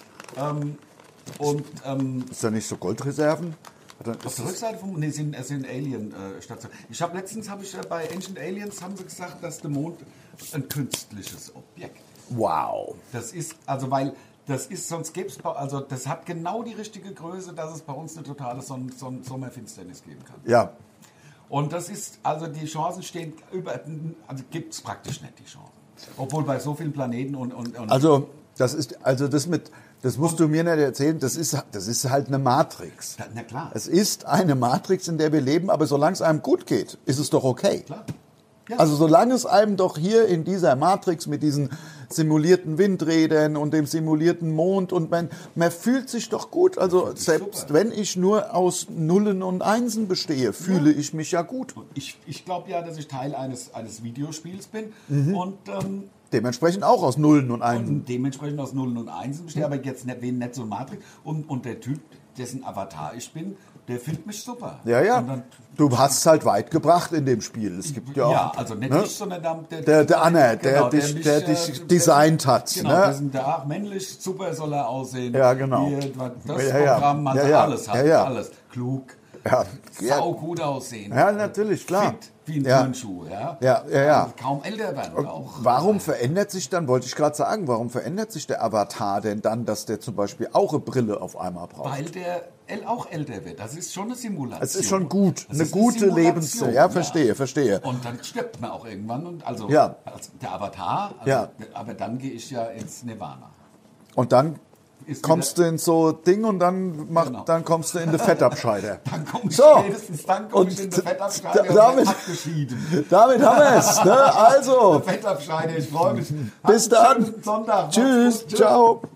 S2: Ähm, und ähm,
S3: ist da nicht so Goldreserven? Dann
S2: auf
S3: ist
S2: der
S3: das,
S2: Rückseite vom Mond nee, sind, es sind Alien-Stationen. Ich habe letztens habe ich äh, bei Ancient Aliens haben sie gesagt, dass der Mond ein künstliches Objekt.
S3: wow.
S2: Das ist also weil das ist sonst gäbe es also das hat genau die richtige Größe, dass es bei uns eine totale Son Son Sommerfinsternis geben kann.
S3: Ja,
S2: Und das ist, also die Chancen stehen über, also gibt es praktisch nicht die Chancen. Obwohl bei so vielen Planeten und... und, und
S3: also das ist, also das mit, das musst du mir nicht erzählen, das ist, das ist halt eine Matrix.
S2: na klar,
S3: Es ist eine Matrix, in der wir leben, aber solange es einem gut geht, ist es doch okay.
S2: klar. Ja.
S3: Also solange es einem doch hier in dieser Matrix mit diesen simulierten Windrädern und dem simulierten Mond und man, man fühlt sich doch gut. Also selbst
S2: super.
S3: wenn ich nur aus Nullen und Einsen bestehe, fühle ich mich ja gut.
S2: ich ich glaube ja, dass ich Teil eines, eines Videospiels bin
S3: Mhm.
S2: und, ähm,
S3: Dementsprechend auch aus Nullen und Einsen.
S2: und dementsprechend aus Nullen und Einsen bestehe, aber jetzt nicht, wen nicht so Matrix. Und, und der Typ, dessen Avatar ich bin, der findet mich super.
S3: Ja, ja.
S2: Und dann,
S3: Du hast es halt weit gebracht in dem Spiel. Es gibt ja auch.
S2: ja, also nicht
S3: ne?
S2: ich, sondern der, der,
S3: Der- der Anne, der
S2: genau,
S3: dich-
S2: mich,
S3: der
S2: äh,
S3: dich
S2: der-
S3: designt hat,
S2: Genau,
S3: ne?
S2: der ist der ach, männlich, super soll er aussehen.
S3: Ja, genau.
S2: Hier, das
S3: Ja, ja.
S2: Programm, also
S3: Ja, ja.
S2: alles hat,
S3: Ja, ja.
S2: alles. Klug,
S3: Ja, ja.
S2: sau gut aussehen.
S3: Ja, natürlich, klar.
S2: Fit, wie ein
S3: Ja.
S2: Turnschuh, ja.
S3: Ja, ja, ja.
S2: Und kaum älter werden auch.
S3: Warum verändert sich dann, wollte ich gerade sagen, warum verändert sich der Avatar denn dann, dass der zum Beispiel auch eine Brille auf einmal braucht?
S2: Weil der el- auch älter wird. Das ist schon eine Simulation.
S3: Es ist schon gut,
S2: Das
S3: eine
S2: ist
S3: gute
S2: Simulation,
S3: Lebenszeit. Ja, verstehe, verstehe.
S2: Und dann stirbt man auch irgendwann. Und also
S3: Ja.
S2: als der Avatar, also,
S3: Ja.
S2: aber dann gehe ich ja ins Nirvana.
S3: Und dann
S2: Ist
S3: kommst du in so Ding und dann, mach,
S2: Genau.
S3: dann kommst du in den Fettabscheider.
S2: Dann komme ich
S3: So.
S2: spätestens dann komme ich
S3: Und
S2: in den Fettabscheider
S3: d-
S2: und
S3: damit-
S2: bin abgeschieden.
S3: Damit haben wir es. Ne? Also,
S2: Fettabscheider, ich freue mich.
S3: bis
S2: Habt einen
S3: dann.
S2: schönen Sonntag. Macht's
S3: Tschüss,
S2: gut.
S3: ciao.